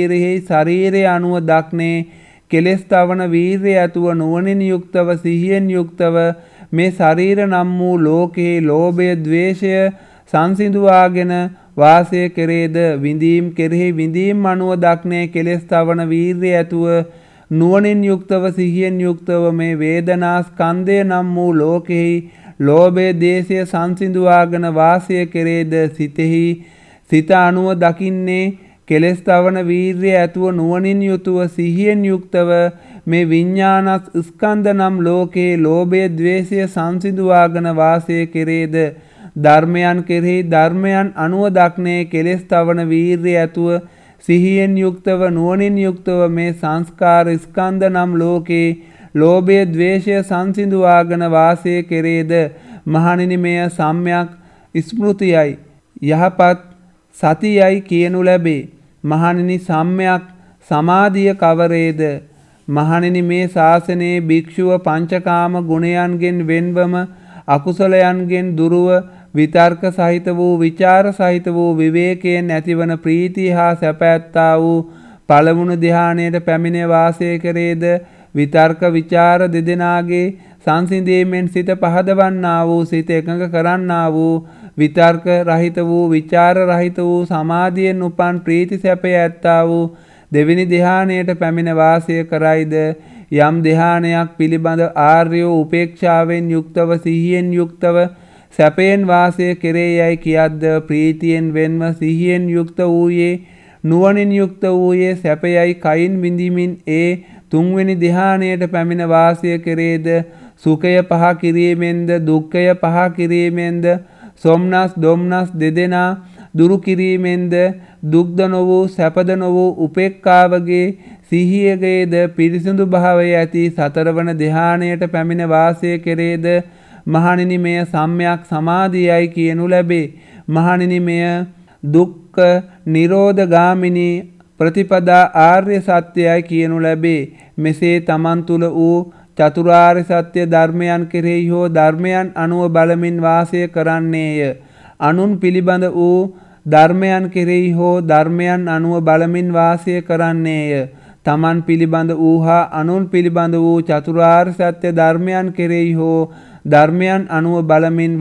ශරීරය අනුව දක්නේ කෙලෙස් තවන වීර්ය ඇතුව නුවණින් යුක්තව සිහියෙන් යුක්තව මේ ශරීර නම් වූ ලෝකේ ලෝභය ද්වේෂය සංසිඳුවාගෙන වාසය කෙරේද? විඳීම් කෙරෙහි විඳීම් අනුව දක්නේ කෙලෙස් තවන වීර්ය ඇතුව නුවණින් යුක්තව සිහියෙන් යුක්තව මේ වේදනා ස්කන්ධය නම් වූ ලෝකෙහි ලෝභය දේශය සංසිඳුවාගෙන වාසය කෙරේද? සිතෙහි සිත අනුව දකින්නේ කෙලෙස් තවන වීර්ය ඇතුව නුවණින් යුතුව සිහියෙන් යුක්තව මේ විඤ්ඤාණස් ස්කන්ධ නම් ලෝකේ ලෝභය ද්වේෂය සංසිඳුවාගෙන වාසය කෙරේද? ධර්මයන් කෙරෙහි ධර්මයන් අනුව දක්නේ කෙලෙස් තවන වීර්ය ඇතුව සිහියෙන් යුක්තව නුවණින් යුක්තව මේ සංස්කාර ස්කන්ධ නම් ලෝකේ ලෝභය ද්වේෂය සංසිඳුවාගෙන වාසය කෙරේද? මහණෙනි, මෙය සම්‍යක් ස්මෘතියයි යහපත් සතියයි කියනු ලැබේ. මහණෙනි, සම්‍යක් සමාධිය කවරේද? මහණෙනි, මේ ශාසනයේ භික්ෂුව පංචකාම ගුණයන්ගෙන් වෙන්වම අකුසලයන්ගෙන් දුරුව විතර්ක සහිත වූ විචාර සහිත වූ විවේකයෙන් ඇතිවන ප්‍රීතිය හා සැප ඇත්තා වූ පළමුණු ධ්‍යානයට පැමිණ වාසය කරේද? විතර්ක විචාර දෙදෙනාගේ සංසිඳීමෙන් සිත පහදවන්නා වූ, සිත එකඟ කරන්නා වූ, විතර්ක රහිත වූ විචාර රහිත වූ සමාධියෙන් උපන් ප්‍රීති සැපය ඇත්තා වූ දෙවෙනි ධ්‍යානයට පැමිණ වාසය කරයිද? යම් ධ්‍යානයක් පිළිබඳ ආර්යෝ උපේක්ෂාවෙන් යුක්තව සිහියෙන් යුක්තව සැපයෙන් වාසය කෙරේයයි කියද්ද? ප්‍රීතියෙන් වෙන්ව සිහියෙන් යුක්ත වූයේ නුවණින් යුක්ත වූයේ සැපයයි කයින් විඳිමින් ඒ තුන්වෙනි ධ්‍යානයට පැමිණ වාසය කෙරේද? සුඛය පහ කිරීමෙන්ද දුක්ඛය පහ කිරීමෙන්ද සොම්නස් දොම්නස් දෙදෙනා දුරු කිරීමෙන්ද දුක්ද නොවූ සැපද නොවූ උපේක්ඛාවගේ සිහියගේද පිරිසිදු භාවය ඇති සතරවන ධ්‍යානයට පැමිණ වාසය කෙරේද? මහණෙනි, මෙය සම්‍යක් සමාධියයි කියනු ලැබේ. මහණෙනි, මෙය දුක්ඛ නිරෝධ ගාමිනී ප්‍රතිපදා ආර්ය සත්‍යයයි කියනු ලැබේ. මෙසේ තමන් තුළ වූ චතුරාර්ය සත්‍ය ධර්මයන් කෙරෙහි හෝ ධර්මයන් අනුව බලමින් වාසය කරන්නේය. අනුන් පිළිබඳ වූ ධර්මයන් කෙරෙහි හෝ ධර්මයන් අනුව බලමින් වාසය කරන්නේය. තමන් පිළිබඳ වූ හා අනුන් පිළිබඳ වූ චතුරාර්ය සත්‍ය ධර්මයන් කෙරෙහි හෝ ධර්මයන් අනුව බලමින්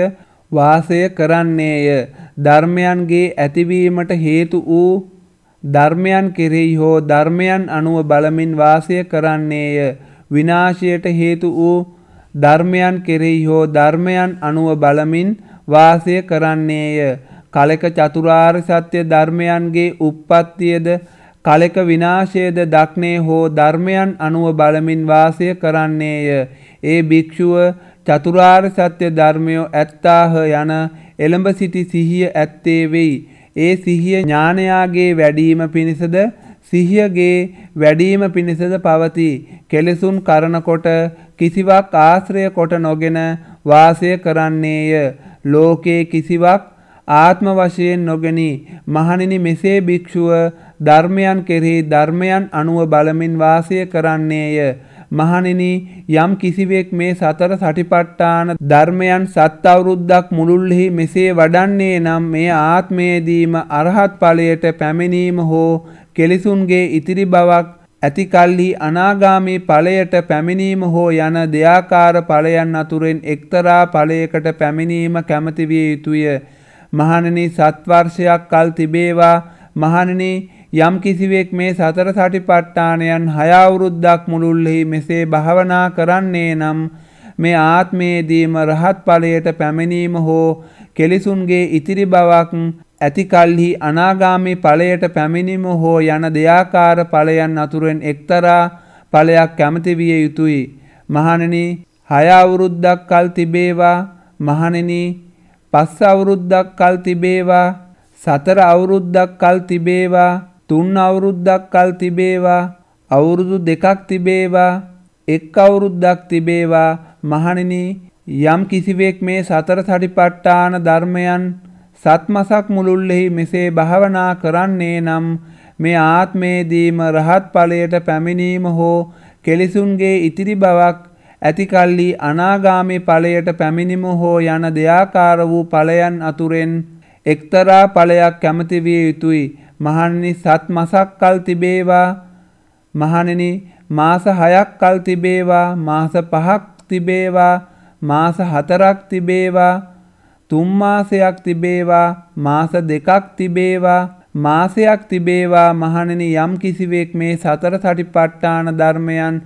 වාසය කරන්නේය. ධර්මයන්ගේ ඇතිවීමට හේතු වූ ධර්මයන් කෙරෙහි හෝ ධර්මයන් අනුව බලමින් වාසය කරන්නේය. විනාශයට හේතු වූ ධර්මයන් කෙරෙහි හෝ ධර්මයන් අනුව බලමින් වාසය කරන්නේය. කලක චතුරාර්ය සත්‍ය ධර්මයන්ගේ උප්පත්තියද කලක විනාශයද දක්නේ හෝ ධර්මයන් අනුව බලමින් වාසය කරන්නේය. ඒ භික්ෂුව චතුරාර්ය සත්‍ය ධර්මය ඇත්තාහ යන එළඹ සිටි සිහිය ඇත්තේ වෙයි. ඒ සිහිය ඥානයාගේ වැඩීම පිණිසද සිහියගේ වැඩීම පිණිසද පවති. කෙලෙසුන් කරනකොට කිසිවක් ආශ්‍රය කොට නොගෙන වාසය කරන්නේය. ලෝකේ කිසිවක් ආත්ම වශයෙන් නොගනි. මහණෙනි මෙසේ භික්ෂුව ධර්මයන් කෙරෙහි ධර්මයන් අනුව බලමින් වාසය කරන්නේය. මහණෙනි යම් කිසිවෙක් මේ සතර සටිපට්ඨාන ධර්මයන් සත් අවුරුද්දක් මුළුල්ලෙහි මෙසේ වඩන්නේ නම් මේ ආත්මයේදීම අරහත් ඵලයට පැමිණීම හෝ කෙලෙසුන්ගේ ඉතිරි බවක් ඇති කල්හි අනාගාමී ඵලයට පැමිණීම හෝ යන දෙයාකාර ඵලයන් අතුරෙන් එක්තරා ඵලයකට පැමිණීම කැමැති විය යුතුය. මහණෙනි සත් වර්ෂයක් කල් තිබේවා. මහණෙනි යම් කිසිවෙක් මේ සතර සටිපට්ඨානයන් 6 අවුරුද්දක් මුළුල්ලෙහි මෙසේ භාවනා කරන්නේ නම් මේ ආත්මයේදීම රහත් ඵලයට පැමිණීම හෝ කෙලෙසුන්ගේ ඉතිරි බවක් ඇති කල්හි අනාගාමී ඵලයට පැමිණීම හෝ යන දෙයාකාර ඵලයන් අතුරෙන් එක්තරා ඵලයක් කැමති විය යුතුය. මහණෙනි 6 අවුරුද්දක් කල් තිබේවා. මහණෙනි 5 අවුරුද්දක් කල් තිබේවා. 4 අවුරුද්දක් කල් තිබේවා. 3 අවුරුද්දක් කල් තිබේවා. අවුරුදු 2ක් තිබේවා. 1 අවුරුද්දක් තිබේවා. මහණෙනි යම් කිසිවෙක් මේ සතර සටිපට්ඨාන ධර්මයන් සත් මසක් මුළුල්ලෙහි මෙසේ භාවනා කරන්නේ නම් මේ ආත්මයේදීම රහත් ඵලයට පැමිණීම හෝ කෙලෙසුන්ගේ ඉතිරි බවක් ඇති කල්හි අනාගාමී ඵලයට පැමිණීම හෝ යන දෙයාකාර වූ ඵලයන් අතුරෙන් එක්තරා ඵලයක් කැමති විය යුතුය. මහණෙනි සත් මසක් කල් තිබේවා. මහණෙනි මාස 6ක් කල් තිබේවා. මාස 5ක් තිබේවා. මාස 4ක් තිබේවා. 3 මාසයක් තිබේවා. මාස 2ක් තිබේවා. මාසයක් තිබේවා. මහණෙනි යම් කිසිවෙක් මේ සතර සටිපට්ඨාන ධර්මයන්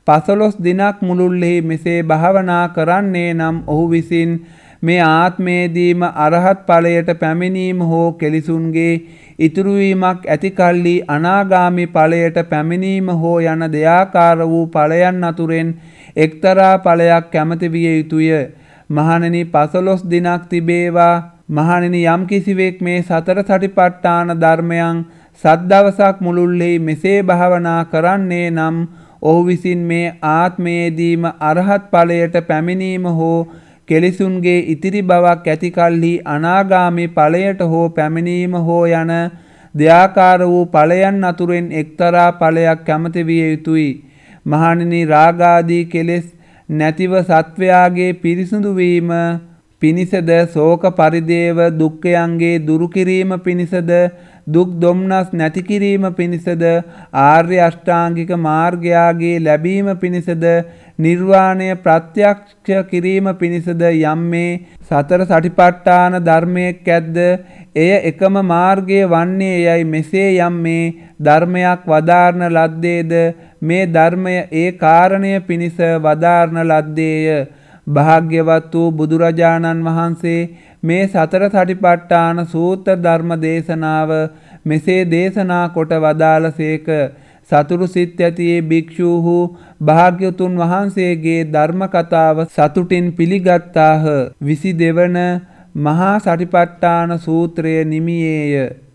15 දිනක් මුළුල්ලෙහි මෙසේ භාවනා කරන්නේ නම් ඔහු විසින් මේ ආත්මයේදීම අරහත් ඵලයට පැමිණීම හෝ කෙලිසුන්ගේ ඉතුරු වීමක් ඇති කල්හි අනාගාමී ඵලයට පැමිණීම හෝ යන දෙයාකාර වූ ඵලයන් අතුරෙන් එක්තරා ඵලයක් කැමති විය යුතුය. මහණෙනි 15 දිනක් තිබේවා. මහණෙනි යම් කිසිවෙක් මේ සතර සටිපට්ඨාන ධර්මයන් සත් දවසක් මුළුල්ලෙහි මෙසේ භාවනා කරන්නේ නම් ඔහු විසින් මේ ආත්මයේදීම අරහත් ඵලයට පැමිණීම හෝ කෙලිසුන්ගේ ඉතිරි බවක් ඇති කල්හි අනාගාමී ඵලයට හෝ පැමිණීම හෝ යන දෙයාකාර වූ ඵලයන් අතුරෙන් එක්තරා ඵලයක් කැමති විය යුතුය. මහණෙනි රාගාදී කෙලෙස් නැතිව සත්වයාගේ පිරිසුදු වීම පිණිසද ශෝක පරිදේව දුක්ඛයන්ගේ දුරු කිරීම පිණිසද දුක් දුම්නස් නැති කිරීම පිණිසද ආර්ය අෂ්ටාංගික මාර්ගයාගේ ලැබීම පිණිසද නිර්වාණය ප්‍රත්‍යක්ෂ කිරීම පිණිසද යම් මේ සතර සටිපට්ඨාන ධර්මයක් ඇද්ද එය එකම මාර්ගය වන්නේ යයි මෙසේ යම් මේ ධර්මයක් වදාරන ලද්දේද මේ ධර්මය ඒ කාරණය පිණිස වදාරන ලද්දේය. භාග්‍යවත් වූ බුදුරජාණන් වහන්සේ මේ සතර සටිපට්ඨාන සූත්‍ර ධර්ම දේශනාව මෙසේ දේශනා කොට වදාළසේක. සතුරු සිත් ඇති භික්ෂූහු භාග්‍යතුන් වහන්සේගේ ධර්ම කතාව සතුටින් පිළිගත්තාහ. 22 වන මහා සටිපට්ඨාන සූත්‍රය නිමියේය.